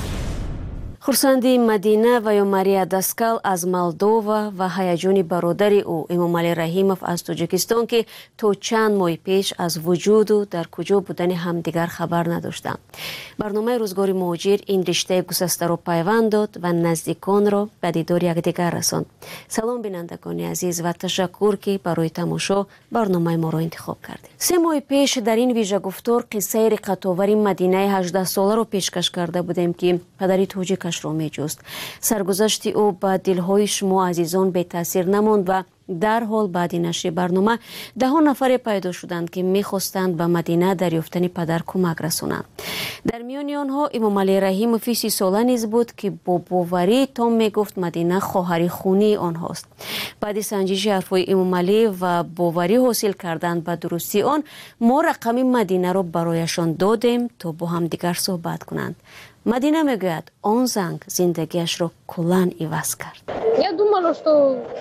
хурсанди Мадина ва ё Мария Даскал аз Молдова ва ҳаяҷони бародари ӯ Эмомалӣ Раҳимов аз Тоҷикистон ки то чанд моҳи пеш аз вуҷуду дар куҷо будани ҳамдигар хабар надоштанд. барномаи рӯзгори муҳоҷир ин риштаи гусастаро пайванд дод ва наздиконро ба дидори якдигар расонд. салом бинандагони азиз ва ташаккур ки барои тамошо барномаи моро интихоб кардед. 3 моҳи пеш дар ин вижагуфтор қиссаи риқатовари Мадинаи 18-соларо пешкаш карда будем ки падари тоҷикаш ро меҷуст. саргузашти ӯ ба дилҳои шумо азизон бетаъсир намонд ва дарҳол баъди нашри барнома даҳон нафаре пайдо шуданд ки мехостанд ба Мадина дар ёфтани падар кӯмак расонанд. дар миёни онҳо Эмомалӣ Раҳимови 30 сола низ буд ки бо боварӣ том мегуфт Мадина хоҳари хунии онҳост. баъди санҷиши ҳарфҳои Эмомалӣ ва боварӣ ҳосил кардан ба дурустии он, мо рақами Мадинаро барояшон додем то бо ҳамдигар суҳбат кунанд. Мадина мегӯяд он занг зиндагиашро куллан иваз кард. Я думала, что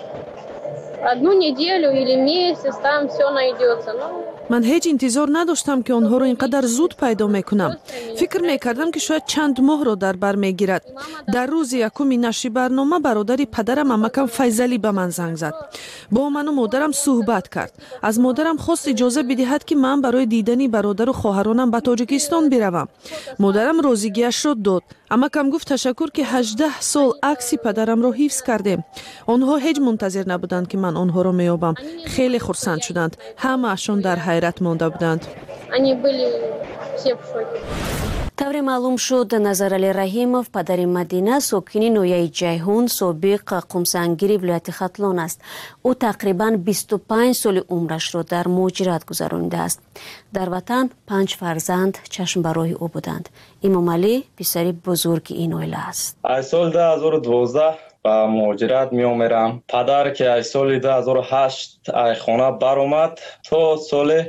1 неделю или месяц там все найдется. ман ҳеҷ интизор надоштам ки онҳоро ин қадар зуд пайдо мекунам. фикр мекардам ки шояд чанд моҳро дар бар мегирад. дар рӯзи якуми нашри барнома бародари падарам амакам Файзалӣ ба ман занг зад. бо ману модарам суҳбат кард. аз модарам хост иҷоза бидиҳад ки ман барои дидани бародару хоҳаронам ба Тоҷикистон биравам. модарам розигиашро дод. амакам гуфт ташаккур ки 18 сол акси падарамро ҳифз кардем. онҳо ҳеҷ мунтазир набуданд ки ман онҳоро меёбам. хеле хурсанд шуданд. ҳамаашон дар ҳайрат монда буданд. Они были все в шоке. тавре маълум шуд Назаралӣ Раҳимов падари Мадина сокини ноҳияи Ҷайҳун собиқ қумсангири вилояти Хатлон аст. ӯ тақрибан 25 соли умрашро дар муҳоҷират гузаронидааст. дар ватан 5 фарзанд чашмбарои ӯ буданд. Эмомалӣ писари бузурги ин оила аст. аз соли 2012 ба муҳоҷират меомерам. падар ки аз соли 2008 ай хона баромад, то соли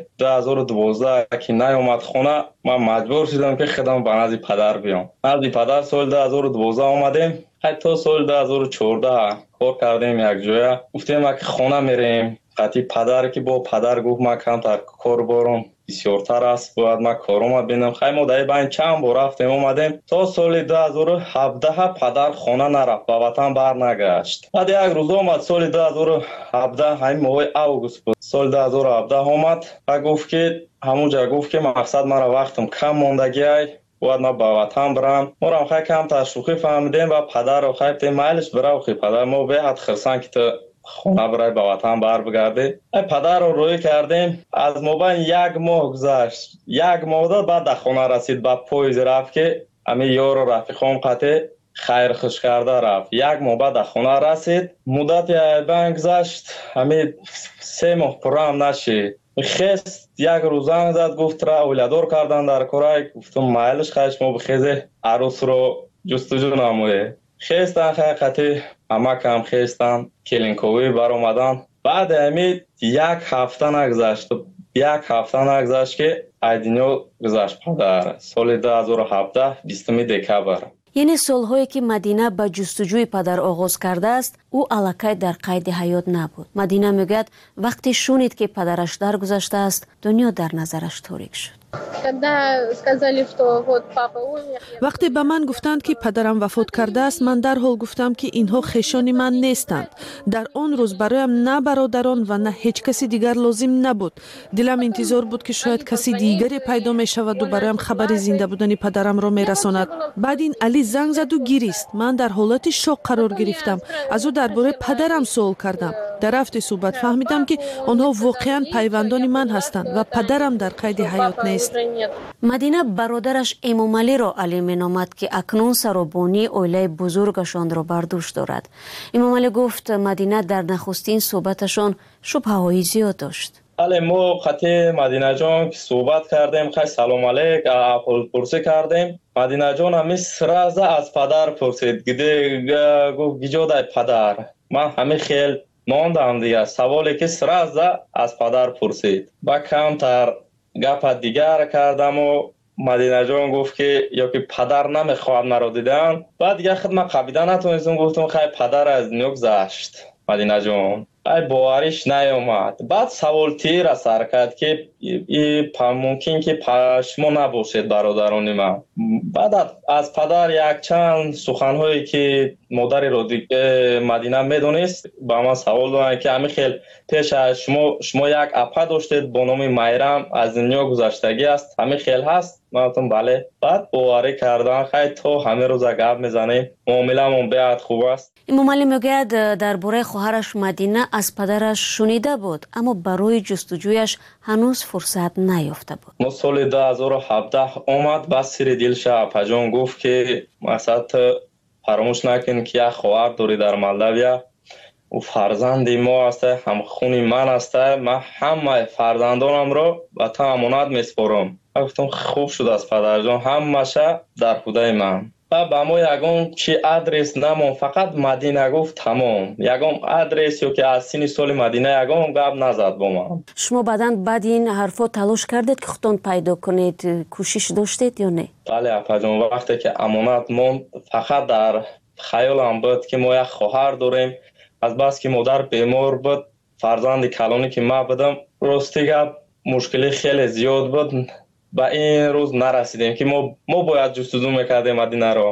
2012 ки наёмад хона, ман маҷбур шудам ки худам ба назди падар биём. назди падар соли 2012 омадем. ҳатто соли 2014 кор кардем якҷоя. гуфтем ки хона мерем. қати падар ки бо падар гуфт ман камтар кор борам бисёртар аст, бояд ман корома бинам. хай мо дар байн чанд бор рафтем омадем. то соли 2017 падар хона нарафт, ба ватан барнагашт. баъд як рӯз омад соли 2017, ҳамин моҳи август буд. соли 2017 омад ва гуфт ки ҳамунҷа гуфт ки мақсад мара вақтам кам мондагиай, бояд ман ба ватан барам. морам хай камтар шӯхӣ фаҳмидем ва падарро хай гуфтем майлиш бирав хи падар, мо беҳад хирсанд ки ту хона барай ба ватан барбигарди. падарро рӯй кардем. аз мобайн 1 моҳ гузашт. 1 моҳ дод, баъд да хона расид, ба поиз рафт ки ами ёру рафиқом қате хайрхуш карда рафт. 1 моҳ баъд да хона расид. муддати айбан гузашт. ами 3 моҳ пуррам нашид. хест як рӯз занг зад, гуфт ра оиладор кардан дар корай. гуфтам майлиш хай шумо бихезе арӯсро ҷустуҷӯ намоед. хестан хақиқати амакам хестан келинковӣ баромадан. баъди ҳамин 1 ҳафта нагузашт. 1 ҳафта нагузашт ки ай дунё гузашт падар. соли 2017 20 декабр. яъне солҳое ки Мадина ба ҷустуҷӯи падар оғоз кардааст, ӯ аллакай дар қайди ҳаёт набуд. Мадина мегӯяд вақте шунид ки падараш даргузаштааст, дунё дар назараш торик шуд. вақте ба ман гуфтанд ки падарам вафот кардааст, ман дарҳол гуфтам ки инҳо хешони ман нестанд. дар он рӯз бароям на бародарон ва на ҳеҷ каси дигар лозим набуд. дилам интизор буд ки шояд каси дигаре пайдо мешаваду бароям хабари зинда будани падарамро мерасонад. баъд ин Али занг заду гирист. ман дар ҳолати шок қарор гирифтам. аз ӯ дар бораи падарам суол кардам. дар рафти суҳбат фаҳмидам ки онҳо воқеан пайвандони ман ҳастанд ва падарам дар қайди ҳаёт нест. Мадина бародараш Эмомалиро Али меномад ки акнун саробонии оилаи бузургашонро бар дӯш дорад. Эмомалӣ гуфт Мадина дар нахустин суҳбаташон шубҳаҳои зиёд дошт. бале мо қати Мадинаҷон ки суҳбат кардем, хай салом алейк аҳволпурсӣ кардем. Мадинаҷон ҳами сраза аз падар пурсид. гуфт гиҷодай падар. ман ҳами хел мондам дигар. саволе ки сраза аз падар пурсид. ба камтар гапа дигар кардаму Мадинаҷон гуфт ки ё ки падар намехоҳад маро дидан. баъд дигар худ ман қабида натонистам. гуфтам хай падар аз дунё гузашт. Мадинаҷон ай бовариш наёмад. Баъд савол тира сар кард ки мумкин ки шумо набошед бародарони ман. баъд аз падар якчанд суханҳое ки модариро Мадина медонист ба ман савол доданд ки ҳамин хел пеш аз шумо як апа доштед бо номи Майрам аз дунё гузаштагӣ аст, ҳамин хел ҳаст? ман гуфтам бале. баъд боварӣ кардан хай то ҳамин рӯза гап мезанем, муомиламон беҳад хуб аст. эмомалӣ мегӯяд дар бораи хоҳараш Мадина аз падараш шунида буд, аммо барои ҷустуҷӯяш ҳанӯз фурсат наёфта буд. мо соли 2017 омад, ба сири дилша апаҷон гуфт ки масад фаромӯш накун ки як хоҳар дорӣ дар Молдавия, ӯ фарзанди мо аст, ҳамхуни ман аст, ман ҳамаи фарзандонамро ба то амонат меспорам. ман гуфтам хуб шудааст падарҷон, ҳамаша дар ҳудаи ман. ба мо ягон чи адрес намон, фақат Мадина гуфт тамом. Ягон адрес ё ки аз сини соли Мадина ягон гап назад бо ман. шумо баъдан баъди ин ҳарфо талош кардед ки худтон пайдо кунед, кӯшиш доштед ё не? бале апаҷон, вақте ки амонат монд фақат дар хаёлам буд ки мо як хоҳар дорем. азбаски модар бемор буд, фарзанди калоне ки ман будам, рости гап мушкили хеле зиёд буд. ба ин рӯз нарасидем ки мо бояд ҷустуҷӯ мекардем Мадинаро.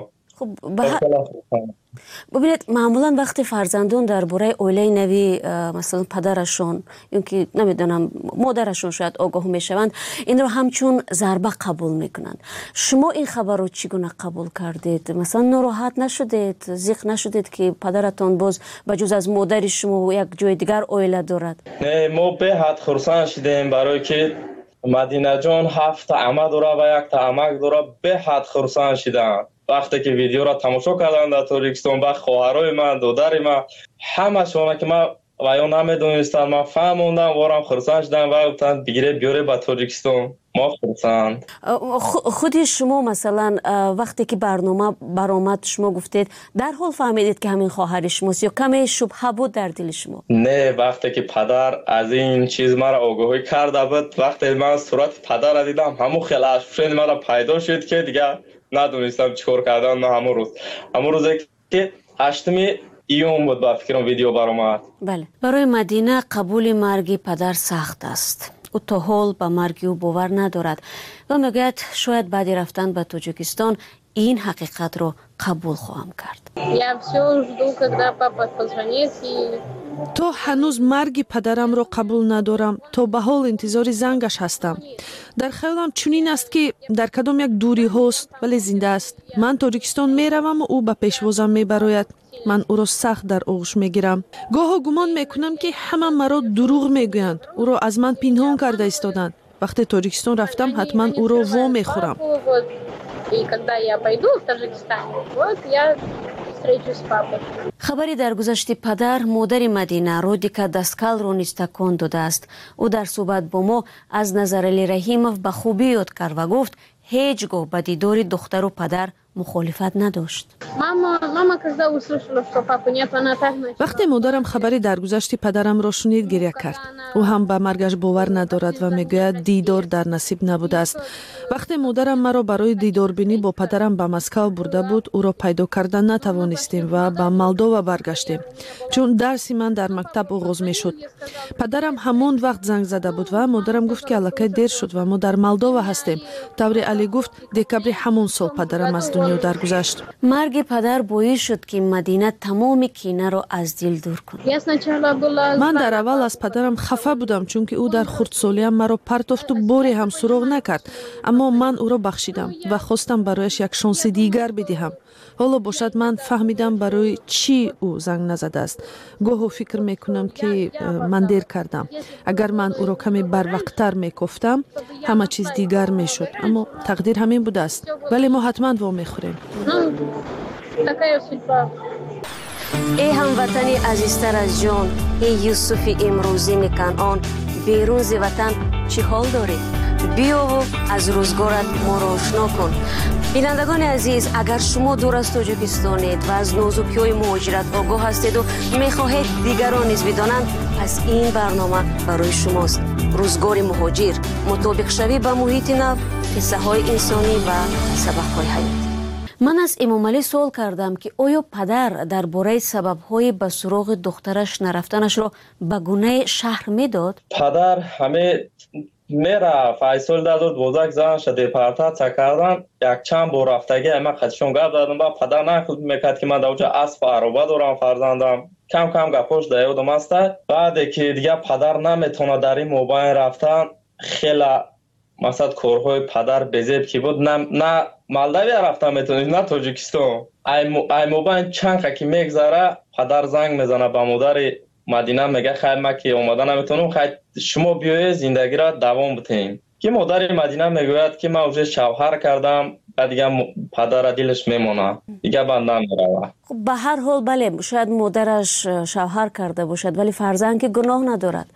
бубинед, маъмулан вақте фарзандон дар бораи оилаи нави масалан падарашон ё ки намедонам модарашон шояд огоҳ мешаванд, инро ҳамчун зарба қабул мекунанд. шумо ин хабарро чӣ гуна қабул кардед? масалан нороҳат нашудед, зиқ нашудед ки падаратон боз ба ҷуз аз модари шумо як ҷои дигар оила дорад? не, мо беҳад хурсанд шудем, барое ки Мадинаҷон 7 ама дора ва 1 амак дора. беҳад хурсанд шуданд. вақте ки видеоро тамошо кардам дар Тоҷикистон, ба хоҳарои ман, додари ман, ҳамашона ки ман ва ё намедонистам, ман фаҳмондам, ворам хурсанд шудам ва гуфтанд бигире биёре ба Тоҷикистон. мо хурсанд. худи шумо масалан вақте ки барнома баромад, шумо гуфтед дарҳол фаҳмидед ки ҳамин хоҳари шумост ё каме шубҳа буд дар дили шумо? не, вақте ки падар аз ин чиз мара огоҳӣ карда буд, вақте ман сурати падара дидам, ҳамон хел ашфушени мара пайдо шуд ки дигар надонистам чӣ кор кардан. ҳамон рӯзе ки 8 июн буд ба фикрам видео баромад. бале, барои Мадина қабули марги падар сахт аст. ӯ то ҳол ба марги ӯ бовар надорад ва мегӯяд шояд баъди рафтан ба Тоҷикистон ин ҳақиқатро қабул хоҳам кард. то ҳанӯз марги падарамро қабул надорам, то ба ҳол интизори зангаш ҳастам. дар хаёлам чунин аст ки дар кадом як дуриҳост, вале зинда аст. ман Тоҷикистон меравам ва ӯ ба пешвозам мебарояд. ман ӯро сахт дар оғӯш мегирам. гоҳо гумон мекунам ки ҳама маро дурӯғ мегӯянд, ӯро аз ман пинҳон карда истоданд. вақте Тоҷикистон рафтам, ҳатман ӯро во мехӯрам. хабари даргузашти падар модари Мадина Родика Даскалро низ такон додааст. ӯ дар суҳбат бо мо аз Назарали Раҳимов ба хубӣ ёд кард ва гуфт ҳеҷ гоҳ ба дидори духтару падар мухолифат надошт. вақте модарам хабари даргузашти падарамро шунид, гирья кард. ӯ ҳам ба маргаш бовар надорад ва мегӯяд дидор дар насиб набудааст. вақте модарам маро барои дидорбинӣ бо падарам ба Москав бурда буд, ӯро пайдо карда натавонистем ва ба Молдова баргаштем, чун дарси ман дар мактаб оғоз мешуд. падарам ҳамон вақт занг зада буд ва модарам гуфт ки аллакай дер шуд ва мо дар Молдова ҳастем. таври Али гуфт декабри ҳамон сол падарам аз дунё даргузашт. марги падар боис шуд ки Мадина тамоми кинаро аз дил дур кунад. ман дар аввал аз падарам хафа будам, чунки ӯ дар хурдсолиям маро партофту боре ҳам суроғ накард, аммо ман ӯро бахшидам ва хостам барояш як шонси дигар бидиҳам. ҳоло бошад ман фаҳмидам барои чӣ ӯ занг назадааст. гоҳо фикр мекунам ки ман дер кардам. агар ман ӯро каме барвақттар мекофтам, ҳама чиз дигар мешуд, аммо тақдир ҳамин будааст. вале мо ҳатман во мехӯрем. эй ҳамватани азизтар аз ҷон, эй Юсуфи имрӯзини Канъон, берун зи ватан чӣ ҳол дорӣ? биёву аз рӯзгорат моро ошно кун. бинандагони азиз, агар шумо дур аз Тоҷикистонед ва аз нозукиҳои муҳоҷират огоҳ ҳастеду мехоҳед дигарон низ бидонанд, пас ин барнома барои шумост. рӯзгори муҳоҷир, мутобиқшавӣ ба муҳити нав, қиссаҳои инсонӣ ва сабақҳои ҳаёт. من از امامعلی سوال کردم که آیا پدر درباره سبب‌های به سراغ دخترش نرفتنش را به گونه شهر میداد؟ پدر همه میرفت. ای سال 2012 زنش دیپارتاسیا کردن، یک چند بار رفتگی من خودشون گپ دادم. با پدر نخود میکرد که من در اونجا اسب و عروبه دارم، فرزندم کم کم گپاش در یادم است. بعد که دیگه پدر نمیتونه در این موبایل رفتن، خیلی مثلا کارهای پدر بزیب که بود، نه مالداوی رفتن میتونه، نه تاجیکستان. ای موبایل چند که میگذره پدر زنگ میزنه به مادر مدینه، میگه خیر ما که اومده نمیتونم، خیر شما بیایید زندگی را دوام بدین. که مادر مدینه میگوید که من اوج شوهر کردم و دیگه پدر دلش میمونه، دیگه بندم میروه. خب به هر حال بله، شاید مادرش شوهر کرده باشد ولی فرزند که گناه ندارد.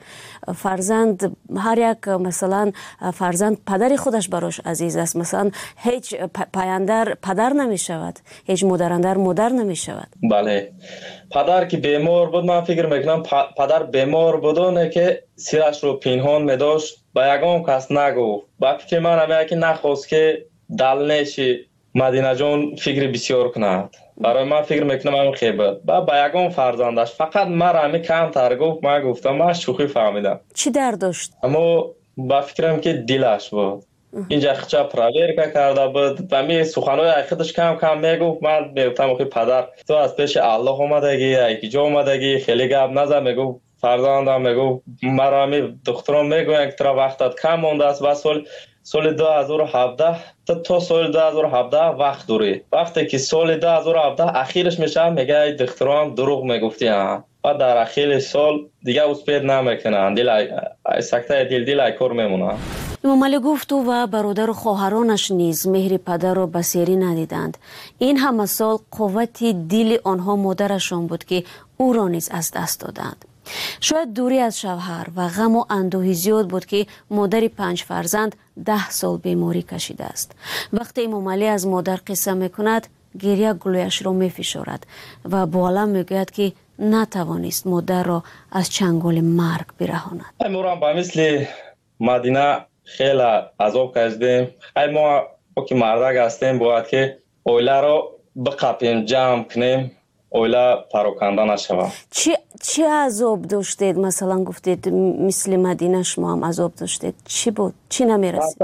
فرزند هر یک مثلا فرزند پدر خودش براش عزیز است. مثلا هیچ پایندر پدر نمی شود، هیچ مادراندر مادر نمی شود. بله پدر که بیمار بود، من فکر میکنم پدر بیمار بودونه که سیرش رو پنهان میداشت، با یگان کس نگفت. با فکر من همه که نخواست که دلنشی مدینه جان فکر بسیار کند. برای من فکر میکنم همون خیبت با یگان فرزندش فقط مرا همه کم تر گفت. من گفتم من شوخی فهمیدم. چی درد داشت؟ اما با فکرم که دلش بود. اینجا خچه پراویر کرده بود و می سخنهای خودش کم کم میگفت. من میگفتم که پدر تو از پیش الله اومدگی، یکی جا اومدگی، خیلی گپ نزن. میگفت فرزندم، میگفت مرا می دخترم میگوین که ترا وقتت کم مونده است و سال 2017 تا سال 2017 وقت دوری. وقتی که سال 2017 اخیرش میشه میگه ای دخترم دروغ میگفتی ها. و در اخیر سال دیگه اسپید نمیکنن، دل سکته دل کار میمونه. امامعلی گفت او و برادر و خواهرانش نیز مهر پدر را بسیاری ندیدند. این همه سال قوت دل آنها مادرشان بود که او را نیز از دست دادند. شاید دوری از شوهر و غم و اندوهی زیاد بود که مادر 5 فرزند 10 سال بیماری کشیده است. وقتی امامعلی از مادر قصه میکند گریه گلویش را میفشارد و با علم میگوید که نتوانست مادر را از چنگال مرگ برهاند. امورم با مثل مدینه خیلی عذاب کشیدیم. ما که مردک هستیم باید که اویله را بقپیم، جمع کنیم، اویله پراکنده نشود. چی عذاب داشتید؟ مثلا گفتید مثل مدینه شما هم عذاب داشتید. چی بود؟ چی نمیرسید؟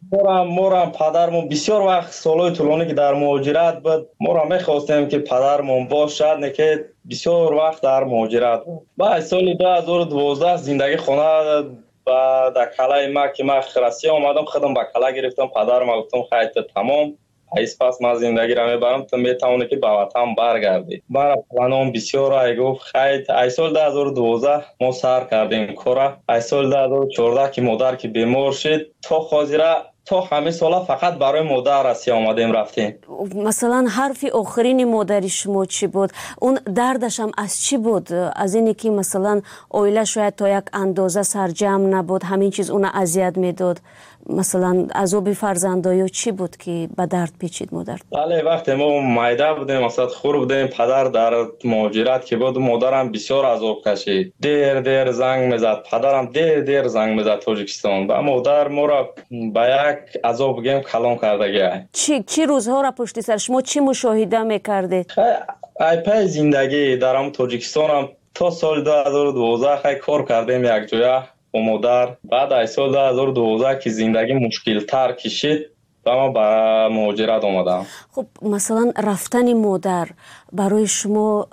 مورم پدرمون بسیار وقت سالهای طولانی که در مهاجرت بود، مورم میخواستیم که پدرمون باشد، نه که بسیار وقت در مهاجرت بود. بعد سال 2012 زندگی خانه در کلای ما که من خرسی آمدم، خودم به کلا گرفتم. پدرم گفتم خیلی تمام ایس پس من زندگی را میبرم، تو میتونی که به وطن برگردی. برای پلانم بسیار ای گفت خیلی. ای سال 2012 ما سر کردیم کارا. ای سال 2014 که مادر که بیمار شد، تا خاطره تا همه سالا فقط برای مادر راستی آمدیم رفتیم. مثلا حرف آخرین مادر شما چی بود؟ اون دردش هم از چی بود؟ از اینی که مثلا اویله شاید تا یک اندازه سرجم نبود، همین چیز اون اذیت میداد؟ مثلا عذاب فرزندایی چی بود که به درد پیچید مادر؟ بله وقتی ما مایده بودیم، مثلا خور بودیم، پدر در مهاجرت که بود، مادرم بسیار عذاب کشید. دیر زنگ میزد، پدرم دیر زنگ میزد تاجیکستان. و مادر ما را به یک عذاب گیم کلان کرده. چی روزها را پشت سر شما چی مشاهده میکردید؟ ای پای زندگی در تاجیکستان هم تا سال 2012 خیلی کار کردیم یک جایه با مادر. بعد از سال 2012 که زندگی مشکل تر کشید و ما به مهاجرت آمدم. خب مثلا رفتن مادر برای شما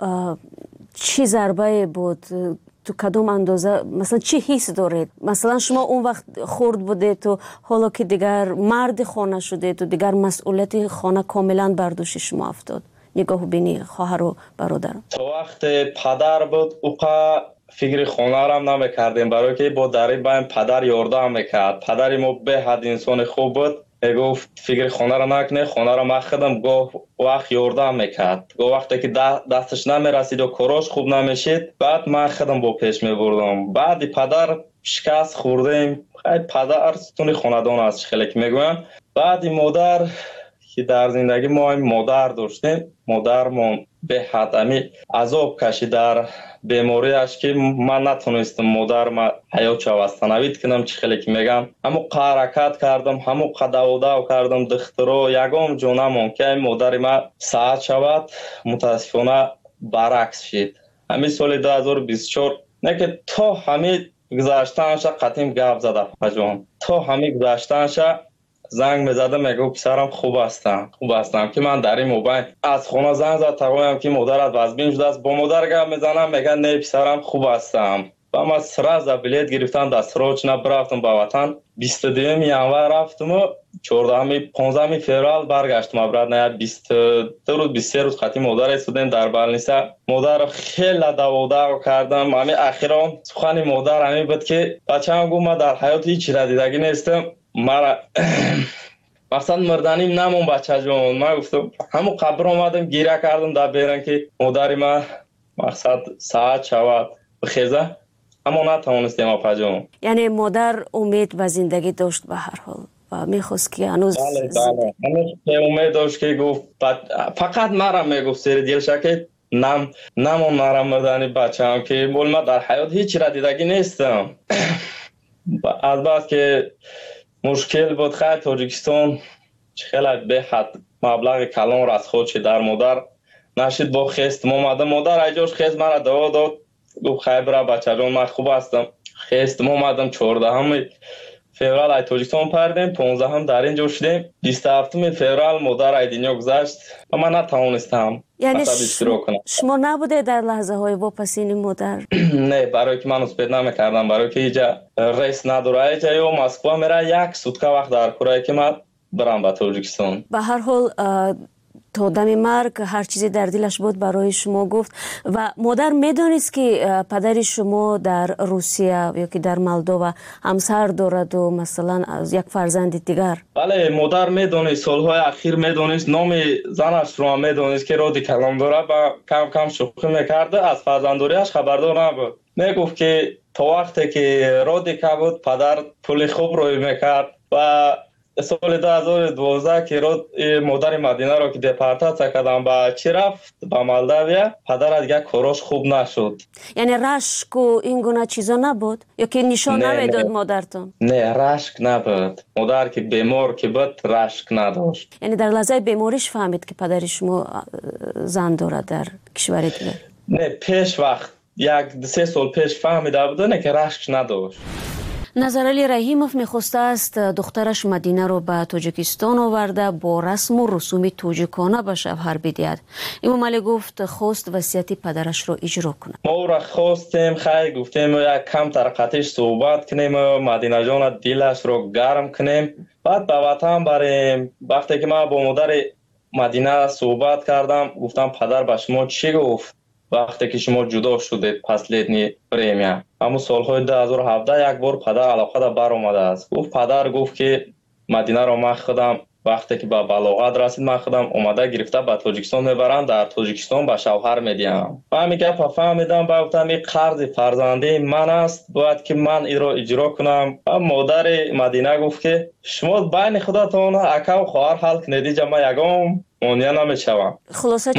چی ضربه بود؟ تو کدوم اندازه مثلا چی حس دارید؟ مثلا شما اون وقت خرد بودید تو، حالا که دیگر مرد خانه شدید تو، دیگر مسئولیت خانه کاملا بر دوش شما افتاد. نگاه بینی خواهر و برادر. تو وقت پدر بود اوقا فکر خانه را هم نمیکردیم، برای که با دری بایم پدر یاردم میکرد. پدری ما به حد انسان خوب بود، گفت فکر خانه را نکنه، خانه را من خودم گفت وقت یاردم میکرد. گفت وقتی که دستش نمیرسید و کاراش خوب نمیشید، بعد من خودم با پیش میبردم. بعد پدر شکست خوردیم. خیلی پدر ستون خاندان است خیلی که میگویم. بعد مادر که در زندگی ما مادر داشتیم، مادرمون به حتمی عذاب کشید در بیماریش که من نتونستم مادرم حیات شوستنوید کنم. چه خیلی که میگم همو حرکت کردم، همو قدوداو کردم دخترو یگام جونم که مادر ما ساعت شود. متاسفانه برعکس شد. همین سال 2024 نه که تا همین گذشتنش قطیم گپ زده پجان، تا همین گذشتنش زنگ میزده میگه پسرم خوب هستم که من در این موبایل از خونه زنگ زد تقویم که مادرت وزبین شده است. با مادر گپ میزنم میگه نه پسرم خوب هستم. و من سراز بلیت گرفتم دستروچ نبرفتم به وطن. 22 ینور رفتم و 15 فوریه برگشتم. برات نه 22 روز 23 روز خاطی مادر استودیم در بالنیسا. مادر خیلی داودا کردم. همین اخیرا سخن مادر همین بود که بچه‌ام گفت من در حیات هیچ را دیدگی نیستم. مرا مقصد مردنیم نمون بچه جون. من گفتم همون قبر اومدم گیره کردم در بیرن که مادری من مقصد ساعت شود بخیزه، اما نتوانستیم اپا جون. یعنی مادر امید و زندگی داشت به هر حال و میخواست که هنوز بله هنوز امید داشت که گفت فقط مرا میگفت سر دیل شکل نمون مرا مردنی بچه هم که بول من در حیات هیچ را دیدگی نیستم. البته که مشکل بود. خیلی تاجیکستان خیلی به حد مبلغ کلان را از خودش در مادر نشید. با خست مادر ایجاش خست مرا دوا داد. گفت خیلی برای بچه جان من خوب هستم. خست اومدم 14 فوریه ای تاجیکستان پردیم، 15 هم در اینجا شدیم. 27 فوریه مادر ای دنیا گذشت و من نتوانستم. یعنی شما نبوده در لحظه های واپسین مادر؟ نه، برای که من اسپید نمیکردم، برای که اینجا ریس نداره. اینجا یا مسکو میره یک سوتکه وقت در کره که من برم به تاجیکستان. به هر حال تا دم مرگ هر چیزی در دلش بود برای شما گفت. و مادر میدونست که پدر شما در روسیه یا که در مولدووا همسر دارد و مثلا از یک فرزند دیگر؟ بله مادر میدونست، سالهای اخیر میدونست، نام زنش رو هم میدونست که رادی کلام داره و کم کم شوخی میکرده. از فرزنداریش خبردار نبود. میگفت که تا وقتی که رادی که بود پدر پول خوب روی میکرد. و سال 2012 که مادر مدینه رو که دپارتات کردم با چی رفت با مولداویا، پدر دیگه کاراش خوب نشد. یعنی رشک و این گونه چیزا نبود یا که نشان نمیداد مادرتون؟ نه رشک نبود. مادر که بیمار که بود رشک نداشت. یعنی در لحظه بیماریش فهمید که پدر شما زن دارد در کشور دیگه؟ نه پیش وقت 1-3 سال پیش فهمیده بود نه که رشک نداشت. نظرعلی رحیموف میخواسته است دخترش مدینه رو به تاجیکستان آورده با رسم و رسوم تاجیکانه به شوهر بدهد. امام علی گفت خواست وصیت پدرش رو اجرا کنه. ما او را خواستیم، خیلی گفتیم یک کم طرقتش صحبت کنیم، مدینه جان دلش رو گرم کنیم، بعد به وطن بریم. وقتی که من با مادر مدینه صحبت کردم گفتم پدر به شما چی گفت وقتی که شما جدا شدید پس لیدنی پریمیا؟ اما سالهای 2017 یک بار پدر علاقه دا بر اومده است. گفت پدر گفت که مدینه رو من خودم وقتی که به بلاغت رسید من خودم اومده گرفته به تاجیکستان میبرم، در تاجیکستان به شوهر میدیم. من میگم فهمیدم با گفتم این قرض فرزندی من است باید که من این رو اجرا کنم. مادر مدینه گفت که شما بین خودتون اکا و خواهر حل کنید، جمع یگام مونیا نمیشوم. خلاصه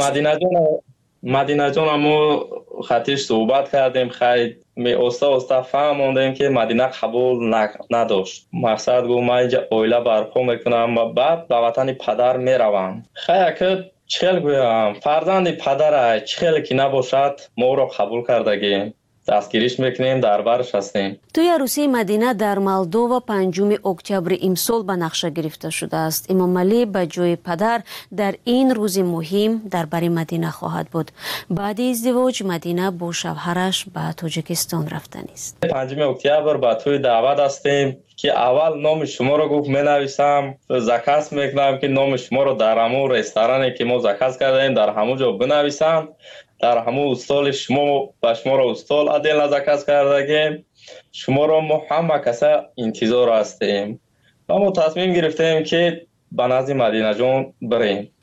مدینه جان ما خطیش صحبت کردیم، خیلی استا فهموندیم که مدینه قبول نداشت. مقصد گفت من اینجا اویله برپا میکنم و بعد به وطن پدر میروم. خیلی که چخیل گویم فرزند پدر چخیل که نباشد ما رو قبول کردگیم، دستگیریش میکنیم، در برش هستیم. توی عروسی مدینه در مولدووا 5 اکتبر امسال به نقشه گرفته شده است. امام علی به جای پدر در این روز مهم در بر مدینه خواهد بود. بعد ازدواج مدینه با شوهرش به تاجیکستان رفتن است. 5 اکتبر به توی دعوت هستیم که اول نام شما رو گفت مینویسم، زکات میکنم که نام شما رو در همون رستورانی که ما زکات کردیم در همون جا بنویسم، در همون استال شما و شما رو استال عدل نزکست کردگیم، شما رو ما همه کسا انتظار هستیم و ما تصمیم گرفتیم که به نزد مدینه جان بریم.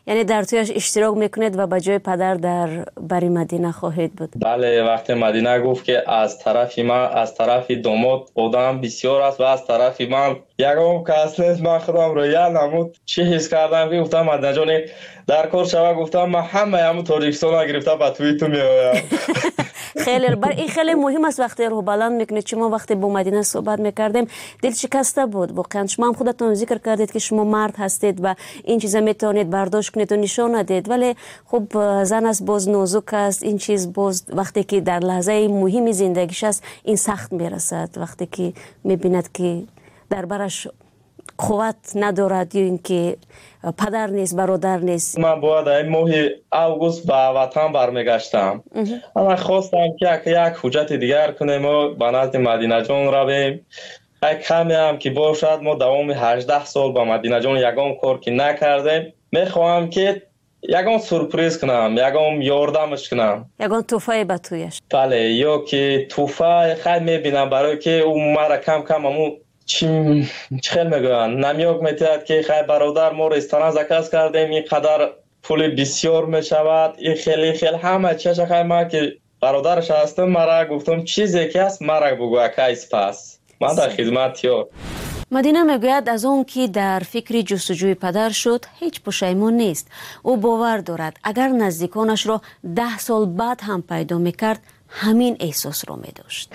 یعنی در تویش اشتراک میکنید و به جای پدر در بری مدینه خواهید بود؟ بله، وقتی مدینه گفت که از طرف من، از طرف دومات بودم بسیار است و از طرف من یکم کس نیست. من خودم رویا نمود چی حس کردم که گفتم مدینه جان در کار شوه، گفتم من همه همون تاجیکستان ها گرفته به توی تو میآیم. این خیلی مهم است وقتی رو بلند میکنید. شما وقتی با مدینه صحبت میکردیم دل شکسته بود واقعا. شما هم خودتون ذکر کردید که شما مرد هستید و این چیزا میتونید برداشت کنید و نشون ندید، ولی خب زن است باز نازک است. این چیز باز وقتی که در لحظه مهمی زندگیش است این سخت میرسد، وقتی که میبیند که در برش قوت ندارد یا اینکه پدر نیست، برادر نیست. من باید این ماه اوگوست به وطن برمیگشتم. من خواستم که یک حجت دیگر کنیم و به نزد مدینه جان رویم. کمی هم که باشد ما دوام 18 سال با مدینه جان یگام کار که نکردیم. میخواهم که یگام سورپریز کنم، یگام یاردمش کنم، یگام توفای به تویش. بله، یا که توفای خیلی میبینم برای که اون مرا کم کم همون چی خیلی میگوین نمیاک میتید که خیلی برادر ما رستوران زکاس کردیم اینقدر پول بسیار میشود. این خیلی همه چیز خیلی ما که برادرش هستم مرا گفتم چیزی که هست مرا بگو کیس پس من در خدمت یا. مدینه میگوید از اون که در فکر جستجوی پدر شد هیچ پشیمون نیست. او باور دارد اگر نزدیکانش را 10 سال بعد هم پیدا میکرد همین احساس را میداشت.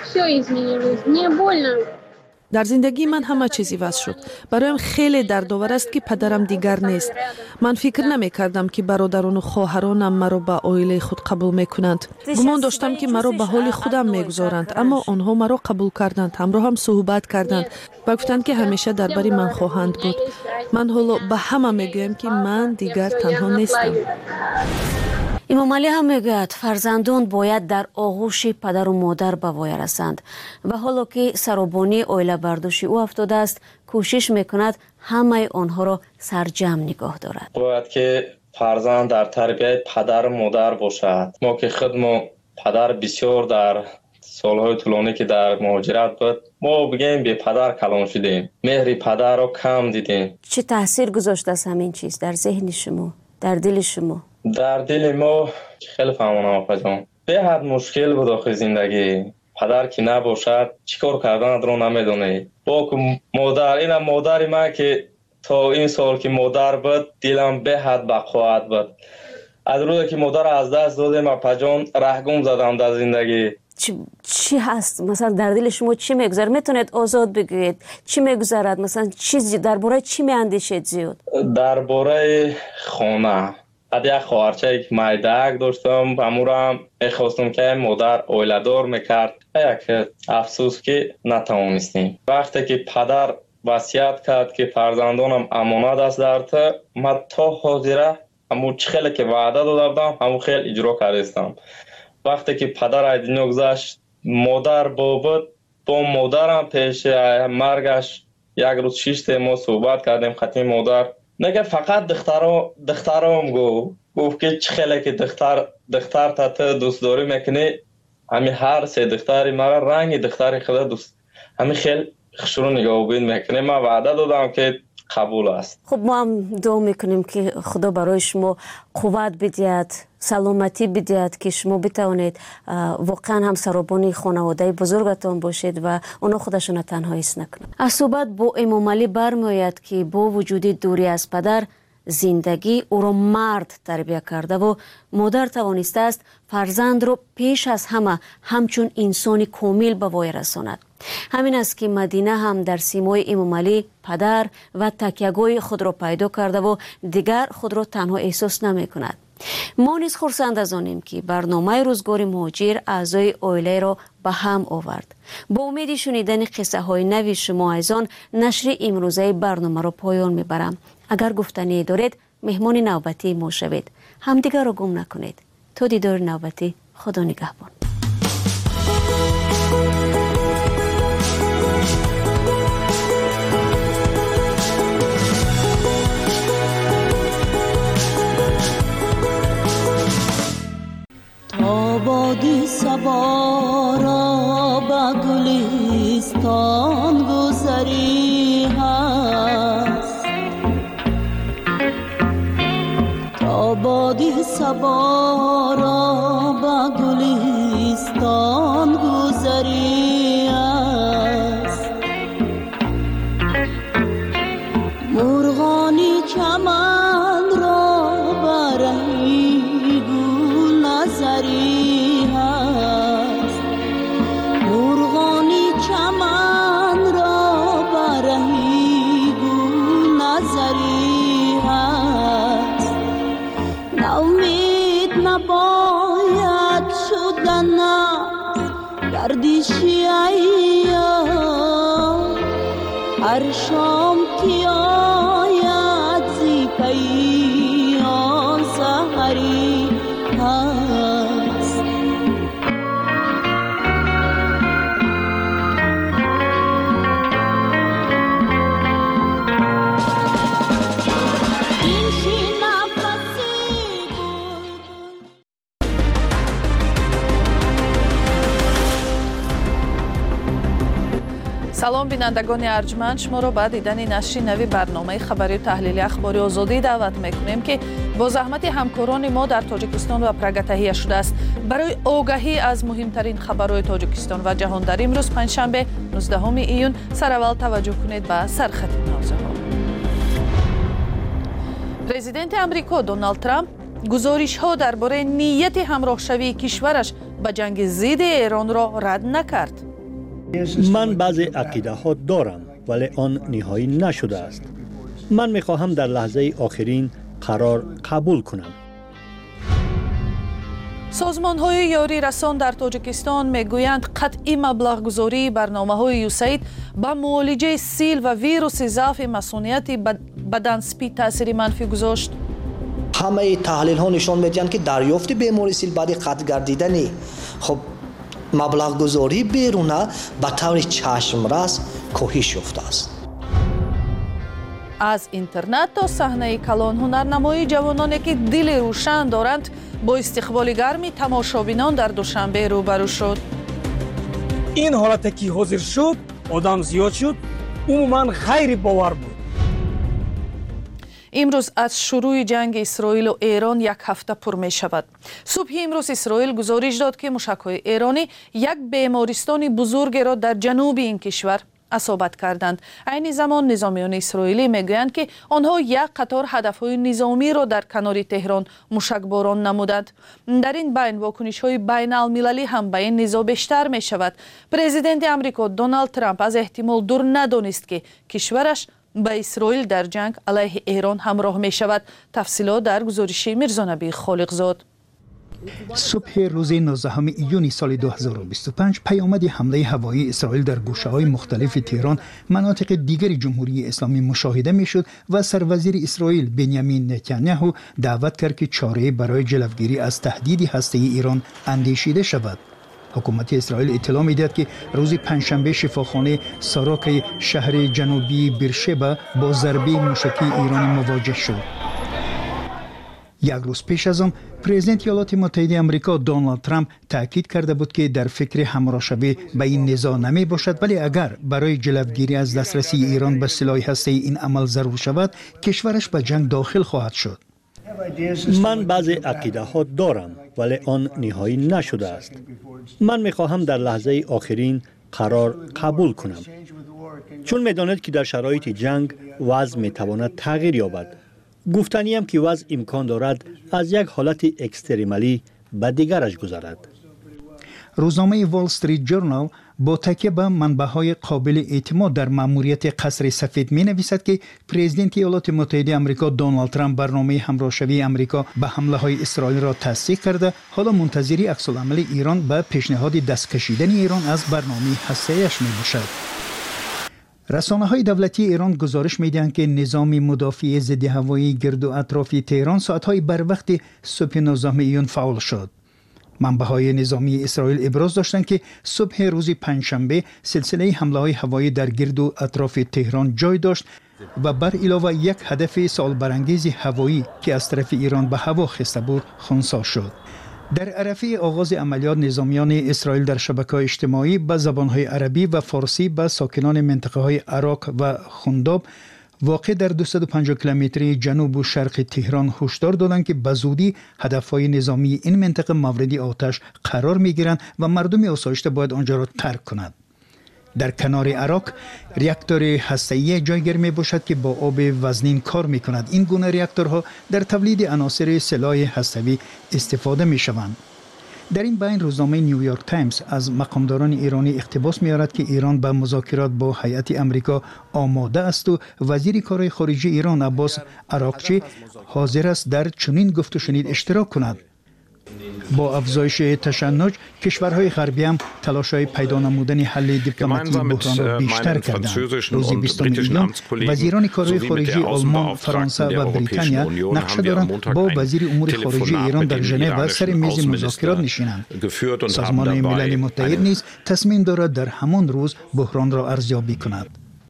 در زندگی من همه چیزی وضع شد. برایم خیلی دردآور است که پدرم دیگر نیست. من فکر نمی کردم که برادران و خواهرانم مرا به عائله خود قبول میکنند. گمان داشتم که مرا به حال خودم میگذارند، اما آنها مرا قبول کردند، همراه هم صحبت کردند و گفتند که همیشه درباره من خواهند بود. من حالا به همه میگویم که من دیگر تنها نیستم. امام علی هم میگوید فرزندان باید در آغوش پدر و مادر به وای رسند و حالا که سرابانی عائله برداشت او افتاده است کوشش میکند همه آنها را سرجم نگاه دارد. باید که فرزند در تربیت پدر و مادر باشد. ما که خودمون پدر بسیار در سالهای طولانی که در مهاجرت بود ما بگیم به پدر کلان شدیم، مهر پدر رو کم دیدیم. چه تاثیر گذاشته است همین چیز در ذهن شما، در دل شما؟ در دل ما خیلی فهمانم آقا جان به حد مشکل بود آخه زندگی. پدر که نباشد چیکار کردن رو نمیدونه. با مادر، این مادر من که تا این سال که مادر بود دلم به حد بقوت بود. از روزی که مادر از دست دادم اپا جان رهگم زدم در زندگی. چی هست مثلا در دل شما چی میگذره؟ میتونید آزاد بگویید چی میگذرد؟ مثلا چیزی درباره چی میاندیشید زیاد؟ درباره خانه. بعد یک خواهرچه که مایدک داشتم امورم میخواستم که مادر عائله‌دار میکرد. یک افسوس که نتوانستیم. وقتی که پدر وصیت کرد که فرزندانم امانت است در تو، من تا حاضره همون خیلی که وعده داده بودم همون خیلی اجرا کردم. وقتی که پدر از دنیا گذشت مادر بود، با مادرم پیش مرگش یک روز 6 ما صحبت کردیم. ختم مادر نگه فقط دخترام گفت که چه خیلی که دختر تا دوست داری میکنی، همین هر سه دختری مرا رنگ دختر خدا دوست همین خیلی خشرو نگاه بین میکنه. من وعده دادم که قبول است. خب ما هم دعا میکنیم که خدا برای شما قوت بدهد، سلامتی بدهد که شما بتوانید واقعا هم سرابانی خانواده بزرگتان باشید و اونا خودشون تنها حس نکنند. از صحبت با امام علی برمیآید که با وجود دوری از پدر زندگی او را مرد تربیت کرده و مادر توانسته است فرزند را پیش از همه همچون انسانی کامل به وای رساند. همین است که مدینه هم در سیمای امام علی پدر و تکیه‌گاه خود را پیدا کرده و دیگر خود را تنها احساس نمی کند. ما نیز خرسند از آنیم که برنامه روزگار مهاجر اعضای عائله را به هم آورد. با امید شنیدن قصه های نوی شما عزیزان نشر امروزه برنامه را پایان میبرم. اگر گفتنی دارید مهمان نوبتی ما شوید. همدیگر را گم نکنید. تا دیدار نوبتی، خدا نگهبان. آبادی صبا را به گلستان گذری هست، تا صبا را با گلستان گذری است مرغانی چمن را برای گل نظری است مرغانی چمن را برای گل نظری است ناامید نباید شدن گردشی ایام هر شام که آید زی پی آن سحری هست салом бинандагони арҷманд шуморо ба дидани нашри нави барномаи хабарию таҳлили ахбори озодӣ даъват мекунем ки бо заҳмати ҳамкорони мо дар тоҷикистон ва прага таҳия шудааст барои огаҳӣ аз муҳимтарин хабарҳои тоҷикистон ва ҷаҳон дар имрӯз панҷшанбе 19 июн сараввал таваҷҷӯҳ кунед ба сархати мавзӯъҳо. президенти амрико Доналд Трамп гузоришҳо дар бораи нияти ҳамроҳшавии кишвараш ба ҷанги зидди Эронро рад накард. من بعضی عقیده ها دارم ولی آن نهایی نشده است. من میخواهم در لحظه آخرین قرار قبول کنم. سازمان‌های یاری رسان در تاجیکستان میگویند قطعی مبلغ گذاری برنامه‌های یوسید با معالجه سیل و ویروس ضعف مسئولیتی بدن سپید تأثیری منفی گذاشت. همه تحلیل ها نشان میدهند که دریافت بیماری سیل بعد قطع گردیدنی خب مبلغ گذاری بیرونه به طور چشمرس کاهش یافته است. از اینترنت تا صحنه کلان هنرنمایی جوانانی که دل روشن دارند با استقبال گرمی تماشابینان در دوشنبه روبرو شد. این حالتی که حاضر شد آدم زیاد شد عموما غیر باور بود. امروز از شروع جنگ اسرائیل و ایران یک هفته پر می شود. صبح امروز اسرائیل گزارش داد که موشک‌های ایرانی یک بیمارستان بزرگ را در جنوب این کشور اصابت کردند. عین زمان نظامیان اسرائیلی میگویند که آنها یک قطار هدف‌های نظامی را در کنار تهران موشکباران نمودند. در این بین واکنش‌های بین‌المللی هم به این نزاع بیشتر می شود. پرزیدنت آمریکا دونالد ترامپ از احتمال دور ندانست که کشورش با اسرائیل در جنگ علیه ایران همراه می شود. تفصیلات در گزارش میرزانبی خالقزاد. صبح روز 19 ایون سال 2025 پیامد حمله هوایی اسرائیل در گوشه‌های مختلف تهران مناطق دیگر جمهوری اسلامی مشاهده می‌شد و سروزیر اسرائیل بنیامین نتانیاهو دعوت کرد که چاره برای جلوگیری از تهدید هسته‌ای ایران اندیشیده شود. حکومت اسرائیل اطلاع می‌دهد که روز پنجشنبه شفاخانه ساراک شهر جنوبی بیرشبا با ضربه موشکی ایرانی مواجه شد. یک روز پیش از آن پرزیدنت ایالات متحده آمریکا دونالد ترامپ تاکید کرده بود که در فکر همراه‌شوی به این نزاع نمی باشد، ولی اگر برای جلوگیری از دسترسی ایران به سلاح هسته‌ای این عمل ضرور شود کشورش به جنگ داخل خواهد شد. من بعضی عقیده ها دارم ولی آن نهایی نشده است. من میخواهم در لحظه آخرین قرار قبول کنم. چون میداند که در شرایط جنگ وضع میتواند تغییر یابد. گفتنیم که وضع امکان دارد از یک حالت اکستریمالی به دیگرش گذرد. روزنامه وال استریت جورنال با تکیه به منبع‌های قابل اعتماد در مأموریت قصر سفید می‌نویسد که پرزیدنت ایالات متحده آمریکا دونالد ترامپ برنامه همراه‌شوی آمریکا به حمله‌های اسرائیل را تصدیق کرده، حالا منتظر عکس‌العمل ایران به پیشنهاد دست کشیدن ایران از برنامه هسته‌ایش می‌باشد. رسانه‌های دولتی ایران گزارش می‌دهند که نظام مدافع ضد هوایی گرد و اطراف تهران ساعت‌های بر وقت صبح 19 ایون فعال شد. منبع‌های نظامی اسرائیل ابراز داشتند که صبح روز پنجشنبه سلسله حمله‌های هوایی در گرد و اطراف تهران جای داشت و بر علاوه یک هدف سوال برانگیز هوایی که از طرف ایران به هوا خسته بود خنثی شد. در عرفه آغاز عملیات نظامیان اسرائیل در شبکه‌های اجتماعی به زبان‌های عربی و فارسی به ساکنان منطقه‌های عراق و خنداب واقع در 250 کیلومتری جنوب و شرق تهران هشدار دادند که به زودی هدفهای نظامی این منطقه مورد آتش قرار میگیرند و مردم آسایشته باید آنجا را ترک کنند. در کنار عراق ریاکتور هسته‌ای جایگیر می باشد که با آب وزنین کار می کند. این گونه ریاکتورها در تولید عناصر سلاح هسته‌ای استفاده می شوند. در این بین روزنامه نیویورک تایمز از مقامداران ایرانی اقتباس می‌آورد که ایران به مذاکرات با هیئت امریکا آماده است و وزیر کارهای خارجه ایران عباس عراقچی حاضر است در چنین گفت و شنید اشتراک کند. با افزایش تشنج کشورهای غربی هم تلاش‌های پیدا نمودن حل دیپلماتی بحران را بیشتر کردند. روز 20 ایلون وزیران کارهای خارجه آلمان، فرانسه و بریتانیا نقشه دارند با وزیر امور خارجه ایران در ژنو سر میز مذاکرات نشینند. سازمان ملل متحد نیز تصمیم دارد در همان روز بحران را ارزیابی کند.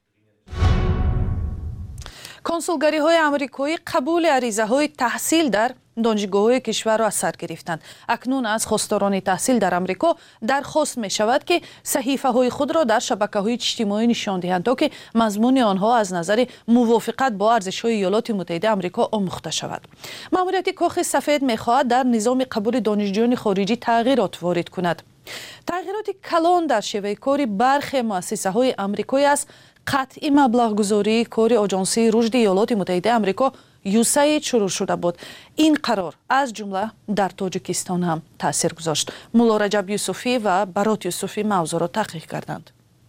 کنسولگری‌های آمریکایی قبول عریضه‌های تحصیل در دانشگاه‌های کشور را از سر گرفتند. اکنون از خواستاران تحصیل در آمریکا درخواست می‌شود که صحیفه‌های خود را در شبکه‌های اجتماعی نشان دهند تا که مضمون آنها از نظر موافقت با ارزش‌های ایالات متحده آمریکا آموخته شود. مأموریت کاخ سفید می‌خواهد در نظام قبول دانشجویان خارجی تغییرات وارد کند. تغییرات کلان در شیوه کار برخی مؤسسه‌های آمریکایی است. قطعی مبلغ‌گذاری کار آژانسی رشد ایالات متحده آمریکا USAID شروع شده بود. این قرار از جمله در تاجیکستان هم تاثیر گذاشت. مولا رجب یوسفی و برات یوسفی موضوع را تحقیق کردند.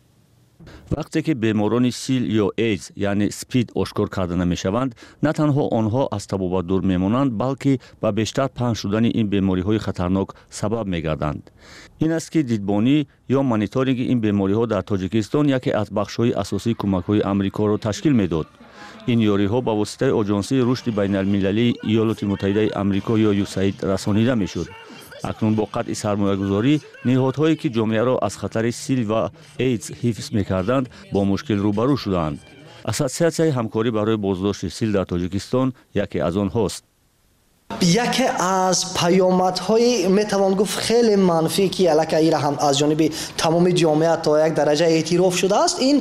وقتی که بیماران سیل یا ایدز یعنی سپید آشکار کرده نمیشوند، نه تنها آنها از تبابت دور میمانند، بلکه به بیشتر پنهان شدن این بیماری‌های خطرناک سبب میگردند. این است که دیدبانی یا مانیتورینگ این بیماری‌ها در تاجیکستان یکی از بخش‌های اساسی کمک‌های آمریکا را تشکیل میداد. این یاری‌ها با واسطه آژانسی رشد بین‌المللی ایالات متحده آمریکا یا USAID رسانیده میشد. اکنون با قطع سرمایه‌گذاری نهادهایی که جامعه را از خطر سیل و ایدز حفظ می‌کردند با مشکل روبرو شدند. اساسیه همکاری برای بازداشت سیل در تاجیکستان یکی از آنهاست. یکی از پیامدهای میتوان گفت خیلی منفی که علیه هم از جانب تمام جامعه تا یک درجه اعتراف شده است، این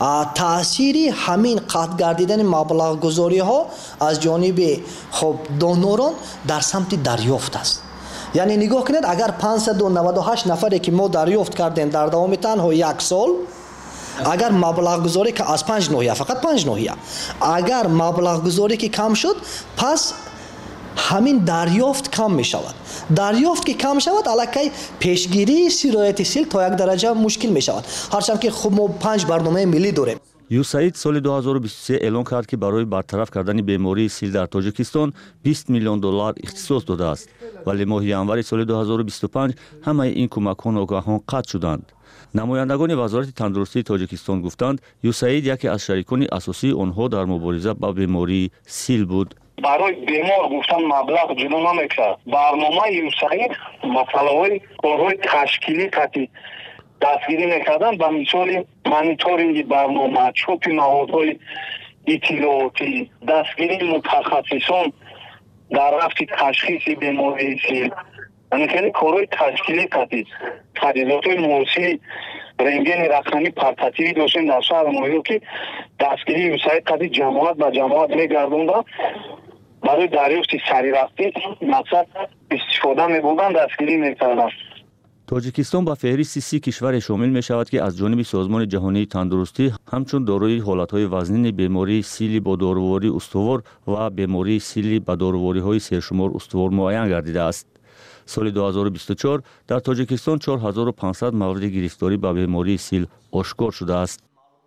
تأثیری همین قطع گردیدن مبلغ گذاری ها از جانب خب دونوران در سمت دریافت است. یعنی نگاه کنید، اگر 598 نفری که ما دریافت کردیم در دوام تنها یک سال، اگر مبلغ گذاری که از 5 ناحیه، فقط 5 ناحیه، اگر مبلغ گذاری که کم شد، پس همین دریافت کم می شود. دریافت که کم شود، علاقه پیشگیری سرایت سیل تا یک درجه مشکل می شود. هرچند که خب ما 5 برنامه ملی داریم. USAID سال 2023 اعلان کرد که برای برطرف کردن بیماری سیل در تاجیکستان 20 میلیون دلار اختصاص داده است، ولی ماه ینور سال 2025 همه این کمک‌ها ناگهان قطع شدند. نمایندگان وزارت تندرستی تاجیکستان گفتند USAID یکی از شریکان اساسی آنها در مبارزه با بیماری سیل بود. برای بیمار گفتن مبلغ جلو نمی‌کشد. برنامه USAID مسئله‌های کارهای تشکیلی قطعی دستگیری می‌کردن، به مثال مانیتورینگ برنامه، چوب نهادهای اطلاعاتی، دستگیری متخصصان در رفت تشخیص بیماری سیل، یعنی کارهای تشکیلی قطعی. تجهیزات‌های موسیقی رنگین رقمی پرتاتیوی داشتیم در شهر نیویورک که دستگیری USAID قطعی جماعت به جماعت می‌گردوند، برای دریافت سری رفتی مقصد استفاده می‌بردن، دستگیری می‌کردن. تاجیکستان به فهرست 30 کشور شامل می شود که از جانب سازمان جهانی تندرستی همچون دارای حالتهای وزنین بیماری سیلی با داروری استوار و بیماری سیلی با داروری‌های سرشمار استوار معین گردیده است. سال 2024 در تاجیکستان 4500 مورد گرفتاری به بیماری سیل آشکار شده است.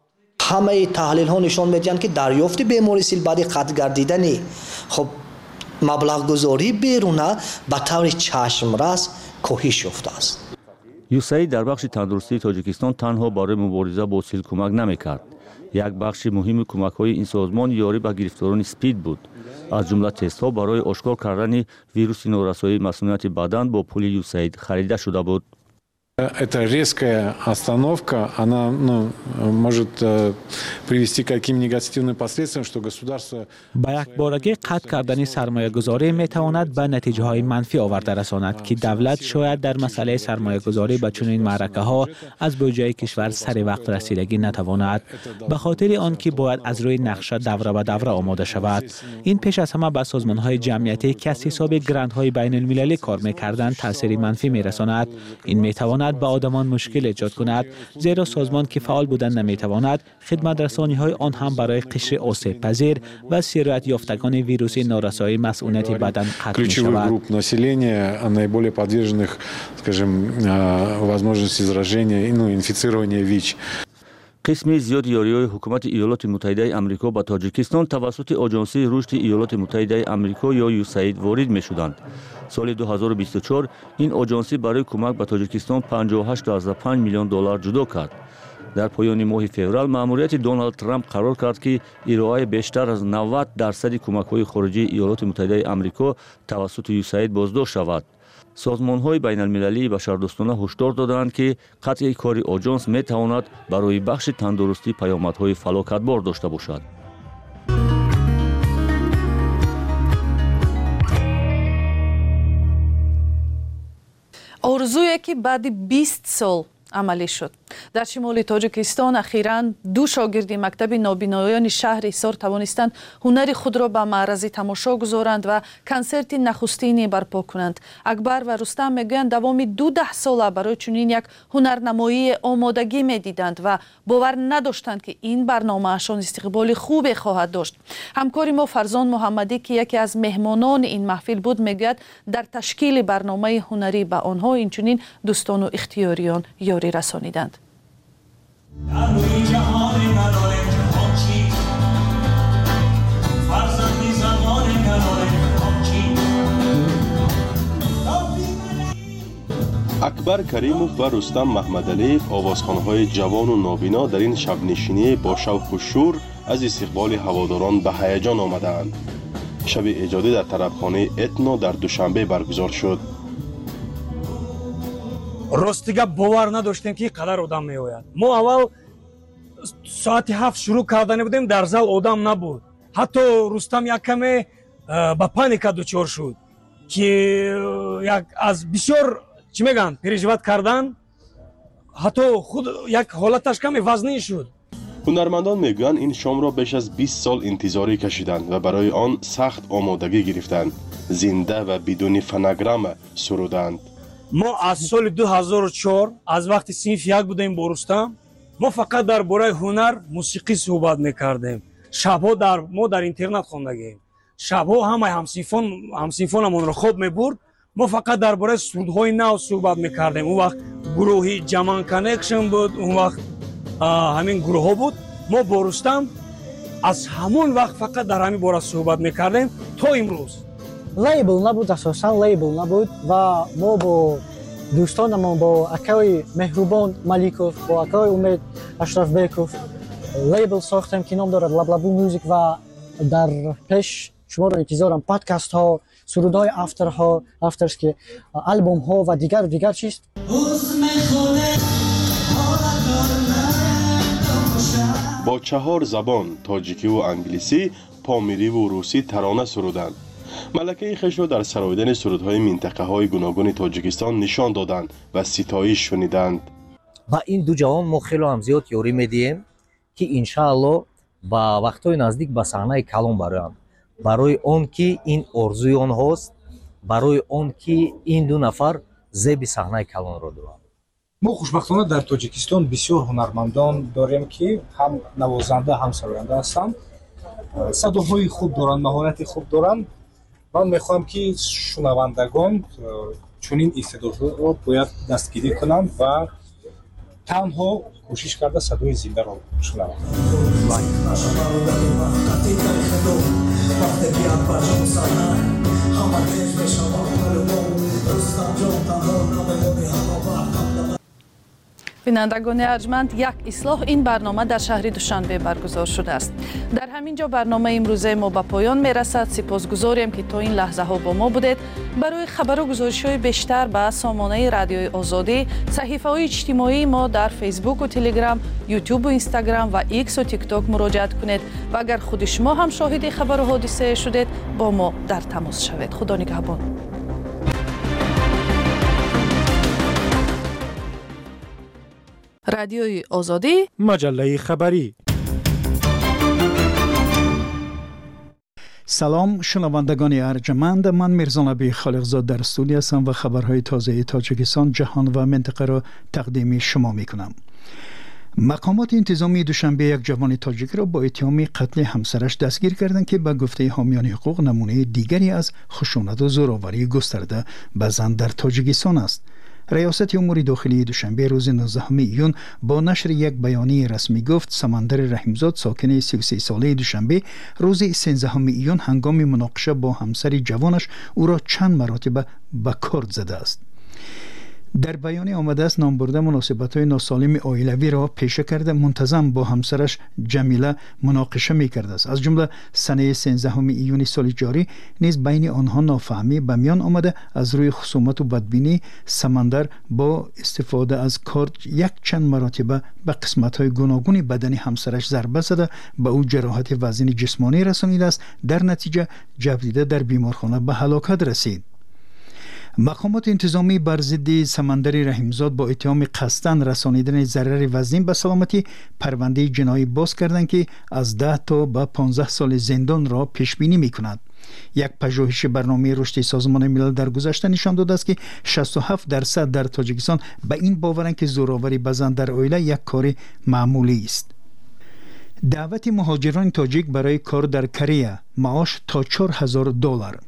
همه تحلیل ها نشان میدهند که دریافت بیماری سیل بعد قطع گردیدن خب مبلغ گذاری بیرونه به طور چشمرس کاهش یافته است. USAID در بخش تندرستی تاجیکستان تنها برای مبارزه با سیل کمک نمی‌کرد. یک بخش مهم کمک‌های این سازمان یاری به گرفتاران سپید بود. از جمله تست‌ها برای آشکار کردن ویروس نورسایی مسمومیت بدن با پول USAID خریده شده بود. Эта резкая остановка, она может привести к каким негативным последствиям, что государство... با یک بارگی قطع کردن سرمایه گذاری می تواند به نتیجه های منفی آورده رساند که دولت شاید در مسئله سرمایه گذاری به چنین معرکه ها از بودجه کشور سر وقت رسیدگی نتواند، به خاطر آنکه باید از روی نقشه دوره به دوره آماده شود. این پیش از همه به سازمان های جمعیتی که از حساب گرانت های بین المللی کار می کردند تاثیر منفی می رساند. این می تواند به آدمان مشکل ایجاد کند، زیرا سازمان که فعال بودن نمی تواند خدمت رسانی های آن هم برای قشر آسیب پذیر و سرایت یافتگان ویروس نارسایی مسئولیت بدن قطع می شود. групп населения, наиболее подверженных, скажем, возможности заражения, инфицирования ВИЧ. قسمی زیاد یاری‌های حکومت ایالات متحده آمریکا به تاجیکستان توسط آژانس رشد ایالات متحده آمریکا یا یوساید وارد می‌شدند. سال 2024 این آژانس برای کمک به تاجیکستان 58.5 میلیون دلار جدا کرد. در پایان ماه فوریه مأموریت دونالد ترامپ قرار کرد که ارائه بیشتر از 90% کمک‌های خارجی ایالات متحده آمریکا توسط یوساید بازداشت شود. سازمان‌های بین‌المللی بشردوستانه هشدار دادند که قطع کار آژانس می‌تواند برای بخش تندرستی پیامدهای فلاکتبار داشته باشد. آرزویی که بعد 20 سال عملی شد. در شمال تاجیکستان اخیراً 2 شاگردی مکتب نابینایان شهر ایسار توانستند هنر خود را به معرض تماشا گذارند و کنسرت نخستینی برپا کنند. اکبر و رستم میگویند دوام 12 ساله برای چنین یک هنرنمایی آمادگی میدیدند و باور نداشتند که این برنامه‌شان استقبال خوبی خواهد داشت. همکار ما فرزان محمدی که یکی از مهمانان این محفل بود میگوید در تشکیل برنامه هنری به آنها اینچنین دوستان و اختیاریان یاری رسانیدند. اکبر کریموف و رستم محمدعلیف آوازخوان‌های جوان و نابینا در این شب نشینی با شوق و شور از استقبال هواداران به هیجان آمدند. شب ایجادی در طربخانه اتنا در دوشنبه برگزار شد. رستیگه باور نداشتیم که قدر آدم می آید. ما اول ساعت 7 شروع کردن بودیم، در زال آدم نبود. حتی رستم یک کمی با پانیک دچار شد که یک از بسیار چی میگن پریژوت کردن، حتی خود یک حالتش کمی وزنی شد. هنرمندان میگویند این شام را بیش از 20 سال انتظاری کشیدند و برای آن سخت آمادگی گرفتند. زنده و بدون فنگرام سرودند. ما از سال 2004 از وقتی صنف 1 بودیم با رستم، ما فقط درباره هنر موسیقی صحبت میکردیم. شبها ما در اینترنت خواندگیم. شبها همه همسینفانمون را خواب میبرد. ما فقط درباره سرودهای نو صحبت میکردیم. اون وقت گروهی جمان کانکشن بود، اون وقت همین گروه ها بود. ما با رستم از همون وقت فقط در همین باره صحبت میکردیم تا امروز. لیبل نبود، اساسا لیبل نبود و ما با دوستانمون با اکای مهربان ملیکوف با اکای امید اشرف بیکوف لیبل ساختیم که نام دارد لبلبو موزیک و در پیش شما رو انتظارم پادکست ها، سرودهای افترز که البوم ها و دیگر چیست. با 4 زبان تاجیکی و انگلیسی، پامیری و روسی ترانه سرودند. ملکه خویش را در سراییدن سرودهای منطقه‌های گوناگون تاجیکستان نشان دادند و ستایش شنیدند. با این دو جوان ما خیلی هم زیاد یاری میدیم که انشاءالله با وقتهای نزدیک به صحنه کلان برایم. برای آن که این آرزوی آنهاست، برای آن که این 2 نفر زیب صحنه کلان را دارند. ما خوشبختانه در تاجیکستان بسیار هنرمندان داریم که هم نوازنده هم سراینده هستند. صداهای خوب دارند، مهارت خوب دارند. من میخوام که شنوندگان چنین استعدادها را باید دستگیری کنند و تنها کوشش کرده صدای زنده را شنوند. بینندگان ارجمند، یک اصلاح این برنامه در شهر دوشنبه برگزار شده است. در همین جا برنامه امروزه ما به پایان میرسد. سپاسگزاریم که تا این لحظه ها با ما بودید. برای خبر و گزارش های بیشتر به سامانه رادیوی آزادی، صحیفه های اجتماعی ما در فیسبوک و تلگرام، یوتیوب و اینستاگرام و ایکس و تیک تاک مراجعه کنید و اگر خود شما هم شاهد خبر و حادثه شدید با ما در تماس شوید. خدا نگهبان. رادیوی آزادی، مجله خبری. سلام شنوندگان ارجمند، من میرزا نبی خالقزاد در استودیو هستم و خبرهای تازه تاجیکستان، جهان و منطقه را تقدیم شما میکنم. مقامات انتظامی دوشنبه یک جوان تاجیک را با اتهام قتل همسرش دستگیر کردند که به گفته حامیان حقوق نمونه دیگری از خشونت و زورآوری گسترده به زن در تاجیکستان است. ریاست امور داخلی دوشنبه روز 19 ایون با نشر یک بیانیه رسمی گفت سمندر رحیمزاد ساکن 33 ساله دوشنبه روز 13 ایون هنگام مناقشه با همسر جوانش او را چند مرتبه به کارد زده است. در بیانیه آمده است نام برده مناسبت‌های ناسالم عائلوی را پیشه کرده منتظم با همسرش جمیله مناقشه می‌کرده است. از جمله سنه 13 ایون سال جاری نیز بین آنها نافهمی به میان آمده. از روی خصومت و بدبینی سمندر با استفاده از کارد یک چند مرتبه به قسمت‌های گوناگون بدن همسرش ضربه زده به او جراحت وزن جسمانی رسانیده است. در نتیجه جویده در بیمارخانه به هلاکت رسید. مقامات انتظامی بر ضد سمندر رحیمزاد با اتهام قصداً رسانیدن ضرر وزین به سلامتی پرونده جنایی باز کردند که از 10 تا به 15 سال زندان را پیش بینی می‌کند. یک پژوهش برنامه رشد سازمان ملل در گذشته نشان داده است که 67% در تاجیکستان به این باورند که زورآوری به زن در عائله یک کار معمولی است. دعوت مهاجران تاجیک برای کار در کره، معاش تا $4000.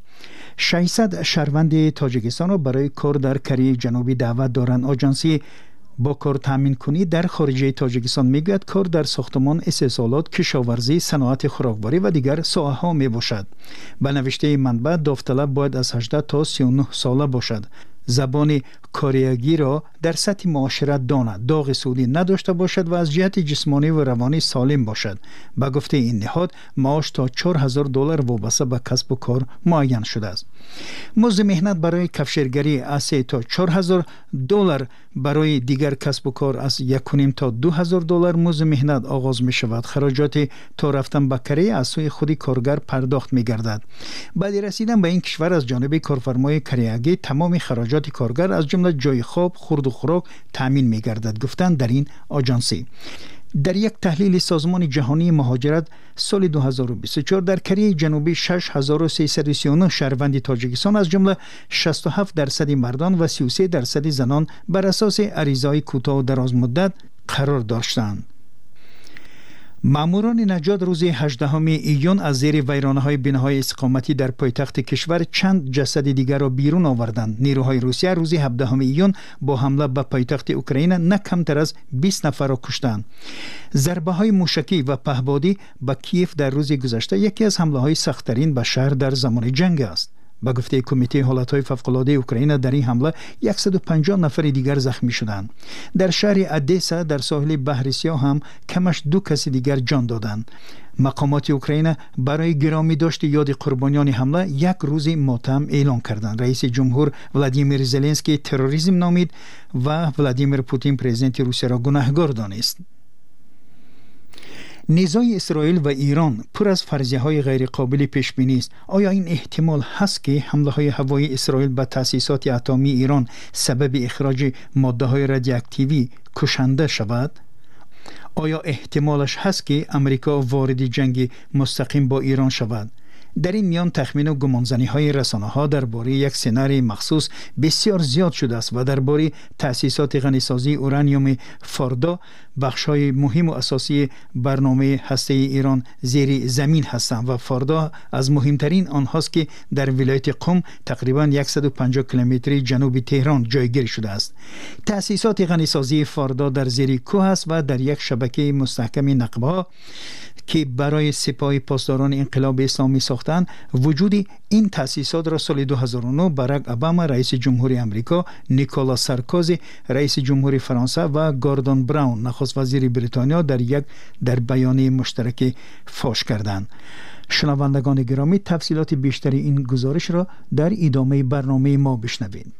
600 شهروند تاجیکستان را برای کار در کره جنوبی دعوت دارند. آژانسی با کار تامین کنی در خارجه تاجیکستان میگوید کار در ساختمان، استحصالات، کشاورزی، صنعت خوراکبری و دیگر ساحه‌ها می باشد. به نوشته منبع داوطلب باید از 18 تا 39 ساله باشد. زبان کارگری را در سطح معاشرت داند، داغ سودی نداشته باشد و از جهت جسمانی و روانی سالم باشد. به گفته این نهاد معاش تا $4000 وابسته به کسب و کار معین شده است. مزد مهنت برای کفشگری از $3 تا $4000، برای دیگر کسب و کار از $1.5 تا $2000 مزد مهنت آغاز می شود. خراجات تا رفتن به کره از سوی خود کارگر پرداخت می گردد. بعد رسیدن به این کشور از جانب کارفرمای کره‌ای تمام خراجات کارگر از جمله جای خواب، خورد و خوراک تامین می گردد، گفتند در این آژانسی. در یک تحلیل سازمان جهانی مهاجرت سال 2024 در کره جنوبی 6339 شهروند تاجیکستان از جمله 67% مردان و 33% زنان بر اساس عریضه‌های کوتاه و دراز مدت قرار داشتند. ماموران نجات روز 18 ایون از زیر ویرانه‌های بناهای استقامتی در پایتخت کشور چند جسد دیگر را بیرون آوردند. نیروهای روسیه روز 17 ایون با حمله به پایتخت اوکراین نه کمتر از 20 نفر را کشتند. ضربه‌های موشکی و پهپادی به کیف در روز گذشته یکی از حمله‌های سخت‌ترین به شهر در زمان جنگ است. به گفته کمیته حالتهای فوق‌العاده اوکراین در این حمله 150 نفر دیگر زخمی شدند. در شهر ادسا در ساحل بحر سیاه هم کمش 2 کس دیگر جان دادند. مقامات اوکراین برای گرامی داشت یاد قربانیان حمله یک روز ماتم اعلان کردند. رئیس جمهور ولادیمیر زلنسکی تروریسم نامید و ولادیمیر پوتین پرزیدنت روسیه را گناهکار دانست. نزاع اسرائیل و ایران پر از فرضیه‌های غیر قابل پیش بینی است. آیا این احتمال هست که حمله‌های هوایی اسرائیل به تأسیسات اتمی ایران سبب اخراج ماده‌های رادیواکتیوی کشنده شود؟ آیا احتمالش هست که امریکا وارد جنگ مستقیم با ایران شود؟ در این میان تخمین و گمانزنی‌های رسانه‌ها درباره یک سناریوی مخصوص بسیار زیاد شده است و درباره تأسیسات غنیسازی اورانیوم فاردا بخش‌های مهم و اساسی برنامه هسته‌ای ایران زیر زمین هستند و فاردا از مهمترین آنهاست که در ولایت قم تقریباً 150 کیلومتری جنوب تهران جایگیر شده است. تأسیسات غنیسازی فاردا در زیر کوه است و در یک شبکه مستحکم نقبه‌ها که برای سپاه پاسداران انقلاب اسلامی ساخته گفتند وجود این تأسیسات را سال 2009 باراک اوباما رئیس جمهوری آمریکا، نیکولا سارکوزی رئیس جمهوری فرانسه و گوردون براون نخست وزیر بریتانیا در بیانیه مشترک فاش کردند. شنوندگان گرامی، تفصیلات بیشتری این گزارش را در ادامه برنامه ما بشنوید.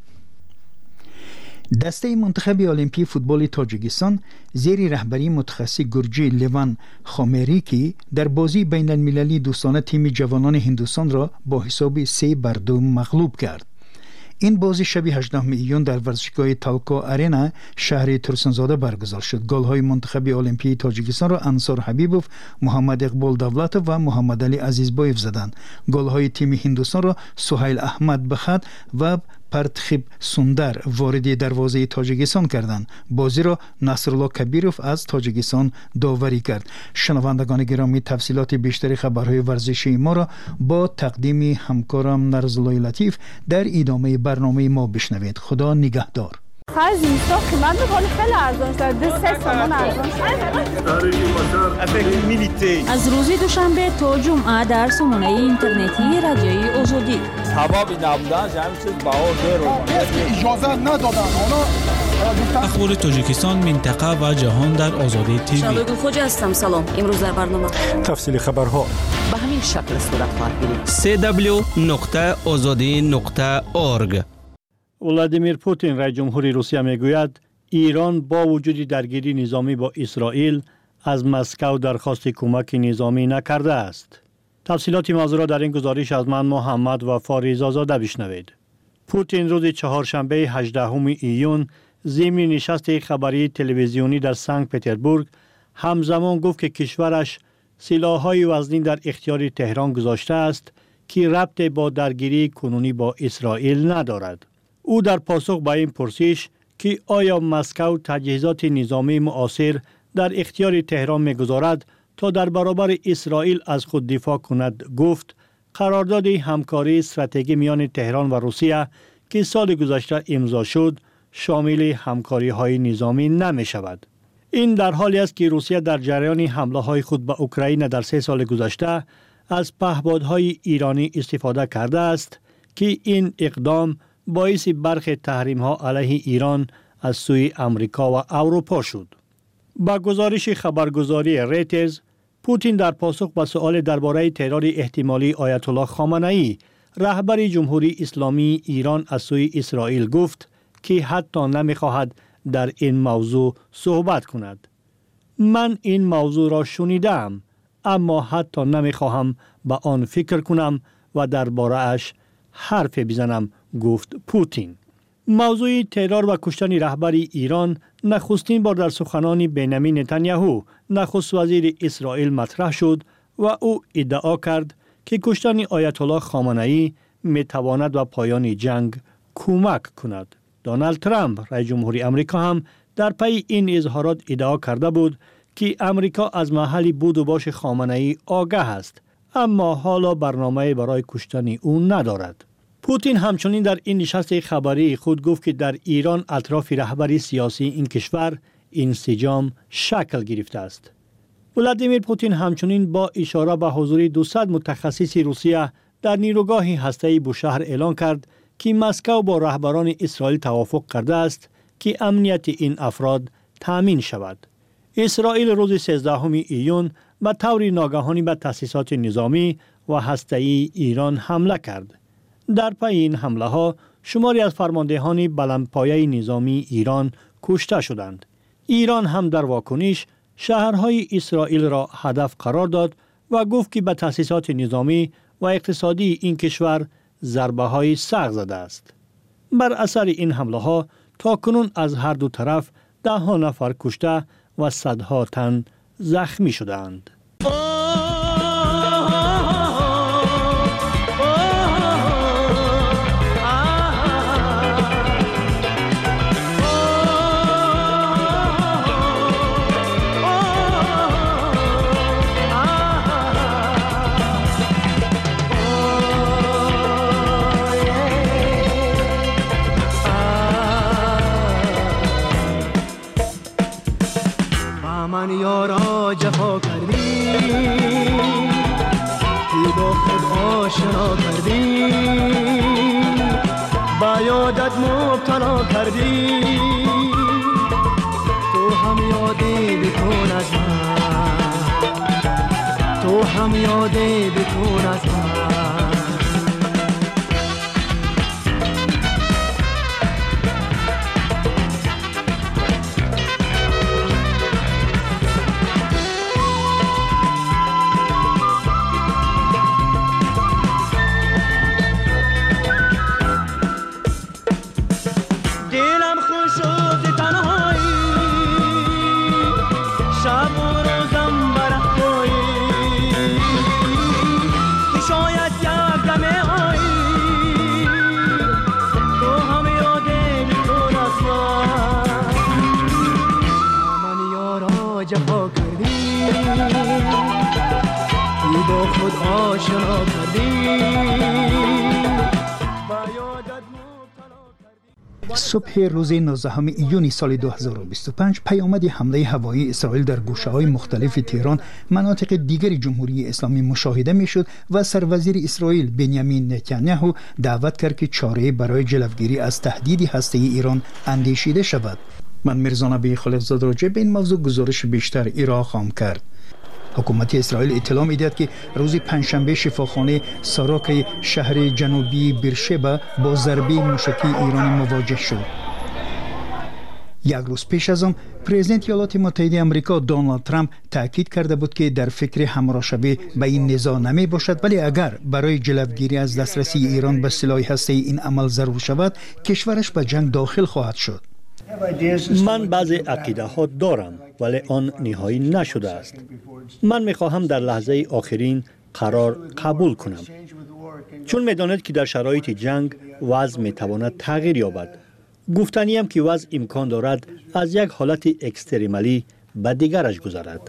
دسته منتخب المپی فوتبال تاجیکستان زیر رهبری متخصص گرجی لیوان خامریکی در بازی بین المللی دوستانه تیم جوانان هندوستان را با حساب 3-2 مغلوب کرد. این بازی شب 18 ایون در ورزشگاه تالکو آرینا شهر ترسنزاده برگزار شد. گل‌های منتخب المپی تاجیکستان را انصار حبیبوف، محمد اقبال دولت و محمد علی عزیزبایف زدند. گل‌های تیم هندوستان را سهیل احمد بخت و پرتخیب سوندر وارد دروازه تاجیکستان کردند. بازی را نصرالله کبیروف از تاجیکستان داوری کرد. شنوندگان گرامی، تفصیلات بیشتر خبرهای ورزشی ما را با تقدیم همکارم نرزالله لطیف در ادامه برنامه ما بشنوید. خدا نگهدار. خرج اینستا قیمت میکنه خیلی ارزان شده، 3 سامان ارزان شده. از روز دوشنبه تا جمعه در سامانه اینترنتی رادیوی آزادی. سببی نبودن همین چیز بهار اجازه ندادن. اخبار تاجیکستان، منطقه و جهان در آزادی تیوی. شبگون خوجه هستم. سلام. امروز در برنامه تفصیل خبرها به همین شکل صورت خواهد گرفت. www.azadi.org. ولادیمیر پوتین رئیس جمهوری روسیه میگوید ایران با وجود درگیری نظامی با اسرائیل از مسکو درخواست کمک نظامی نکرده است. تفصیلات موضوع را در این گزارش از من محمد وفا رضازاده بشنوید. پوتین روز چهارشنبه 18 ایون ضمن نشست خبری تلویزیونی در سنت پترزبورگ همزمان گفت که کشورش سلاح‌های وزنی در اختیار تهران گذاشته است که ربط با درگیری کنونی با اسرائیل ندارد. او در پاسخ به این پرسش که آیا مسکو تجهیزات نظامی معاصر در اختیار تهران می‌گذارد تا در برابر اسرائیل از خود دفاع کند گفت قرارداد همکاری استراتژیک میان تهران و روسیه که سال گذشته امضا شد شامل همکاری‌های نظامی نمی‌شود. این در حالی است که روسیه در جریان حمله‌های خود به اوکراین در 3 سال گذشته از پهپادهای ایرانی استفاده کرده است که این اقدام باعث برخی تحریم‌ها علیه ایران از سوی امریکا و اروپا شد. با گزارش خبرگزاری ریترز، پوتین در پاسخ به سؤال درباره ترور احتمالی آیت الله خامنه‌ای، رهبر جمهوری اسلامی ایران از سوی اسرائیل گفت که حتی نمی‌خواهد در این موضوع صحبت کند. من این موضوع را شنیدم، اما حتی نمی‌خواهم به آن فکر کنم و درباره اش حرف بزنم، گفت پوتین. موضوع ترور و کشتن رهبر ایران نخستین بار در سخنان بنیامین نتانیاهو نخست وزیر اسرائیل مطرح شد و او ادعا کرد که کشتن آیت الله خامنه‌ای میتواند به پایان جنگ کمک کند. دونالد ترامپ رئیس جمهوری آمریکا هم در پی این اظهارات ادعا کرده بود که آمریکا از محل بود و باش خامنه‌ای آگاه است، اما حالا برنامه برای کشتن او ندارد. پوتین همچنین در این نشست خبری خود گفت که در ایران اطراف رهبری سیاسی این کشور انسجام شکل گرفته است. ولادیمیر پوتین همچنین با اشاره به حضور 200 متخصص روسیه در نیروگاه هسته‌ای بوشهر اعلان کرد که مسکو با رهبران اسرائیل توافق کرده است که امنیت این افراد تامین شود. اسرائیل روز 13 ایون به طور ناگهانی به تأسیسات نظامی و هسته‌ای ایران حمله کرد. در پی این حمله ها شماری از فرماندهان بلندپایه نظامی ایران کشته شدند. ایران هم در واکنش شهرهای اسرائیل را هدف قرار داد و گفت که به تأسیسات نظامی و اقتصادی این کشور ضربه های سخت زده است. بر اثر این حمله ها تا کنون از هر دو طرف 10 نفر کشته و صدها تن زخمی شدند. من یارا جفا کردی با خود آشنا کردی با یادت مبتلا کردی تو هم یادی بکن از من تو هم یادی بکن از من جفا کردی تو با خود آشنا کردی صبح روز 19 ایون سال 2025 پیامد حمله هوایی اسرائیل در گوشه‌های مختلف تهران مناطق دیگر جمهوری اسلامی مشاهده می‌شد و سروزیر اسرائیل بنیامین نتانیاهو دعوت کرد که چاره برای جلوگیری از تهدید هسته‌ای ایران اندیشیده شود. من میرزا نبی خلیفزاده راجع به این موضوع گزارش بیشتر ارائه خواهم کرد. حکومت اسرائیل اطلاع می‌دهد که روز پنجشنبه شفاخانه ساراک شهر جنوبی بیرشبا با ضربه موشکی ایرانی مواجه شد. یک روز پیش از آن پرزیدنت ایالات متحده آمریکا دونالد ترامپ تاکید کرده بود که در فکر همراه‌شوی به این نزاع نمی باشد، ولی اگر برای جلوگیری از دسترسی ایران به سلاح هسته‌ای این عمل ضرور شود کشورش به جنگ داخل خواهد شد. من بعضی عقیده ها دارم ولی آن نهایی نشده است. من میخواهم در لحظه آخرین قرار قبول کنم، چون میداند که در شرایط جنگ وضع میتواند تغییر یابد. گفتنیم که وضع امکان دارد از یک حالت اکستریمالی به دیگرش گذرد.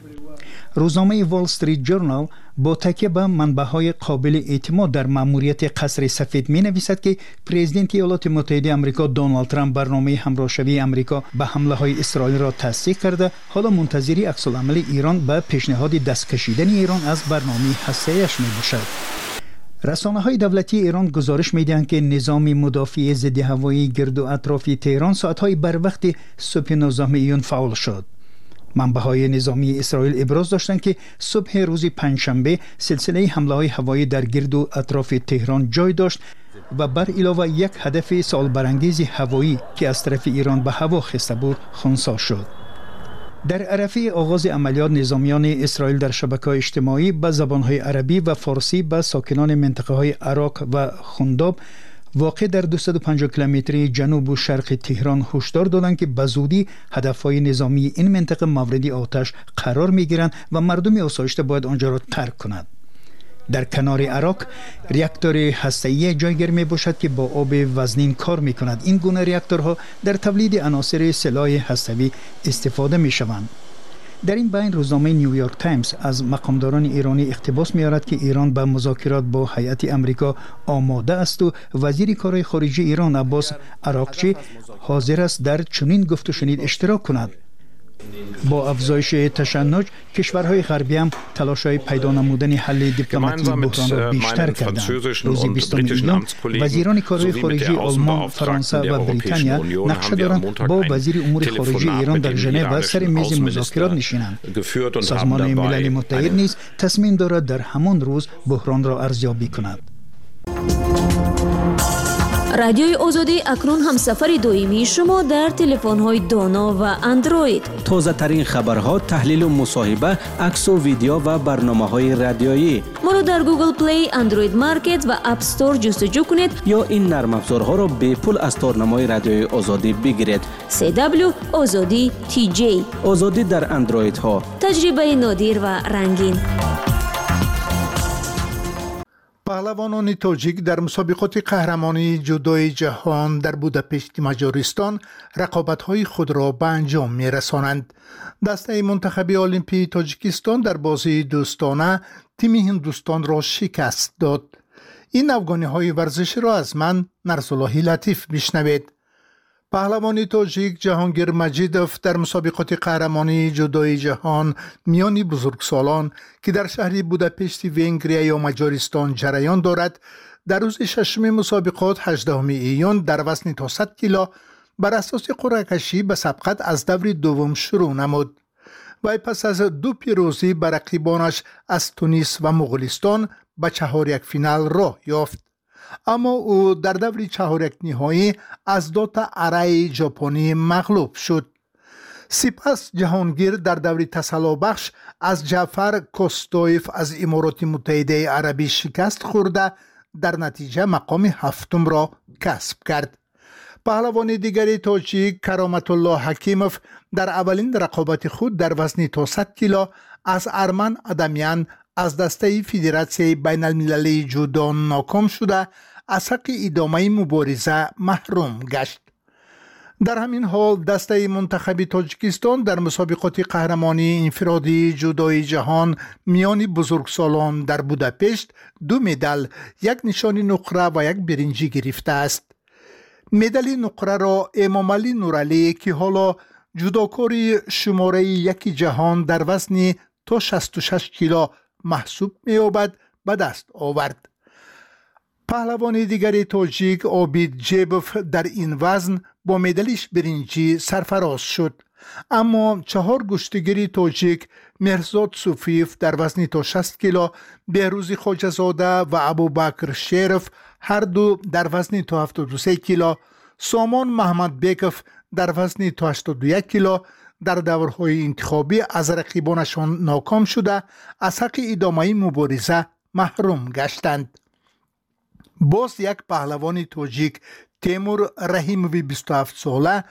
روزنامه وال استریت جورنال با تکیه به منبع‌های قابل اعتماد در مأموریت قصر سفید می‌نویسد که پرزیدنت ایالات متحده آمریکا دونالد ترامپ برنامه همراه‌شوی آمریکا به حمله‌های اسرائیل را تصدیق کرده، حالا منتظری عکس‌العمل ایران به پیشنهاد دست کشیدن ایران از برنامه هسته‌ایش میباشد. رسانه‌های دولتی ایران گزارش می‌دهند که نظام مدافع ضد هوایی گرد و اطراف تهران ساعت‌های بر وقت صبح 19 ایون فعال شد. منبع‌های نظامی اسرائیل ابراز داشتند که صبح روز پنجشنبه سلسله حمله‌های هوایی در گرد و اطراف تهران جای داشت و بر علاوه یک هدف سوال برانگیز هوایی که از طرف ایران به هوا خسته بود خنثی شد. در عرفه آغاز عملیات نظامیان اسرائیل در شبکه‌های اجتماعی به زبان‌های عربی و فارسی به ساکنان منطقه‌های عراق و خنداب واقع در 250 کیلومتری جنوب و شرق تهران هشدار دادند که به زودی هدف‌های نظامی این منطقه مورد آتش قرار می‌گیرند و مردم آسایشته باید آنجا را ترک کنند. در کنار عراق ریاکتور هسته‌ای جایگیر میباشد که با آب وزنین کار می‌کند. این گونه ریاکتورها در تولید عناصر سلاح هسته‌ای استفاده می‌شوند. در این بین روزنامه نیویورک تایمز از مقامداران ایرانی اقتباس می‌آورد که ایران به مذاکرات با هیئت آمریکا آماده است و وزیر کارهای خارجه ایران عباس عراقچی حاضر است در چنین گفت و شنید اشتراک کند. با افزایش تشنج کشورهای غربی هم تلاش‌های پیدا نمودن حل دیپلماتیک بحران را بیشتر کردند. روز 20 ایون وزیران کارهای خارجه آلمان، فرانسه و بریتانیا نقشه دارند با وزیر امور خارجه ایران در ژنو سر میز مذاکرات نشینند. سازمان ملل متحد نیز تصمیم دارد در همان روز بحران را ارزیابی کند. رادیوی آزادی اکنون هم سفر دائمی شما در تلفن‌های دانا و اندروید. تازه ترین خبرها، تحلیل و مصاحبه، عکس و ویدیو و برنامه‌های رادیویی. ما را در گوگل پلی، اندروید مارکت و اپ استور جستجو کنید یا این نرم افزارها را به پول از تارنمای رادیوی آزادی بگیرید. CW آزادی TJ. آزادی در اندروید ها. تجربه نادر و رنگین. پهلوانان تاجیک در مسابقات قهرمانی جودوی جهان در بوداپشت مجارستان رقابت‌های خود را به انجام می‌رسانند. دسته منتخب المپی تاجیکستان در بازی دوستانه تیم هندوستان را شکست داد. این افغانی‌های ورزشی را از من نرسالله لطیف بشنوید. پهلوان تاجیک جهانگیر مجیدوف در مسابقات قهرمانی جودوی جهان میان بزرگسالان که در شهر بوداپشت ونگریا یا مجارستان جریان دارد در روز ششم مسابقات 18 ایون در وزن تا 100 کیلو بر اساس قرعه کشی به سبقت از دور دوم شروع نمود. وی پس از 2 پیروزی بر رقیبانش از تونس و مغولستان به 4 فینال راه یافت. اما او در دور 4 نهایی از دوتا ارای ژاپنی مغلوب شد. سپس جهانگیر در دور تسلا بخش از جعفر کوستویف از امارات متحده عربی شکست خورده در نتیجه مقام 7 را کسب کرد. پهلوان دیگری تاجیک کرامت الله حکیموف در اولین رقابت خود در وزن تا 100 کیلو از ارمن ادمیان از دسته فدراسیون بین المللی جودو ناکام شده از حق ادامه مبارزه محروم گشت. در همین حال دسته منتخب تاجیکستان در مسابقات قهرمانی انفرادی جودوی جهان میان بزرگسالان در بوداپشت 2 مدال، 1 نشان نقره و 1 برنجی گرفته است. مدال نقره را امامعلی نورعلی که حالا جودوکاری شماره 1 جهان در وزن تا 66 کیلو محسوب می‌یابد به دست آورد. پهلوان دیگری تاجیک عابید جیبوف در این وزن با مدالش برنجی سرفراز شد. اما 4 گشتگیری تاجیک مهرزاد صوفیف در وزن تا 60 کیلو، بهروز خواجه‌زاده و ابوبکر شیرف هر دو در وزن تا 73 کیلو، سامان محمد بیکوف در وزن تا 81 کیلو در دورهای انتخابی از رقیبانشان ناکام شده از حق ادامه مبارزه محروم گشتند. باز یک پهلوان تاجیک تیمور رحیموی 27 ساله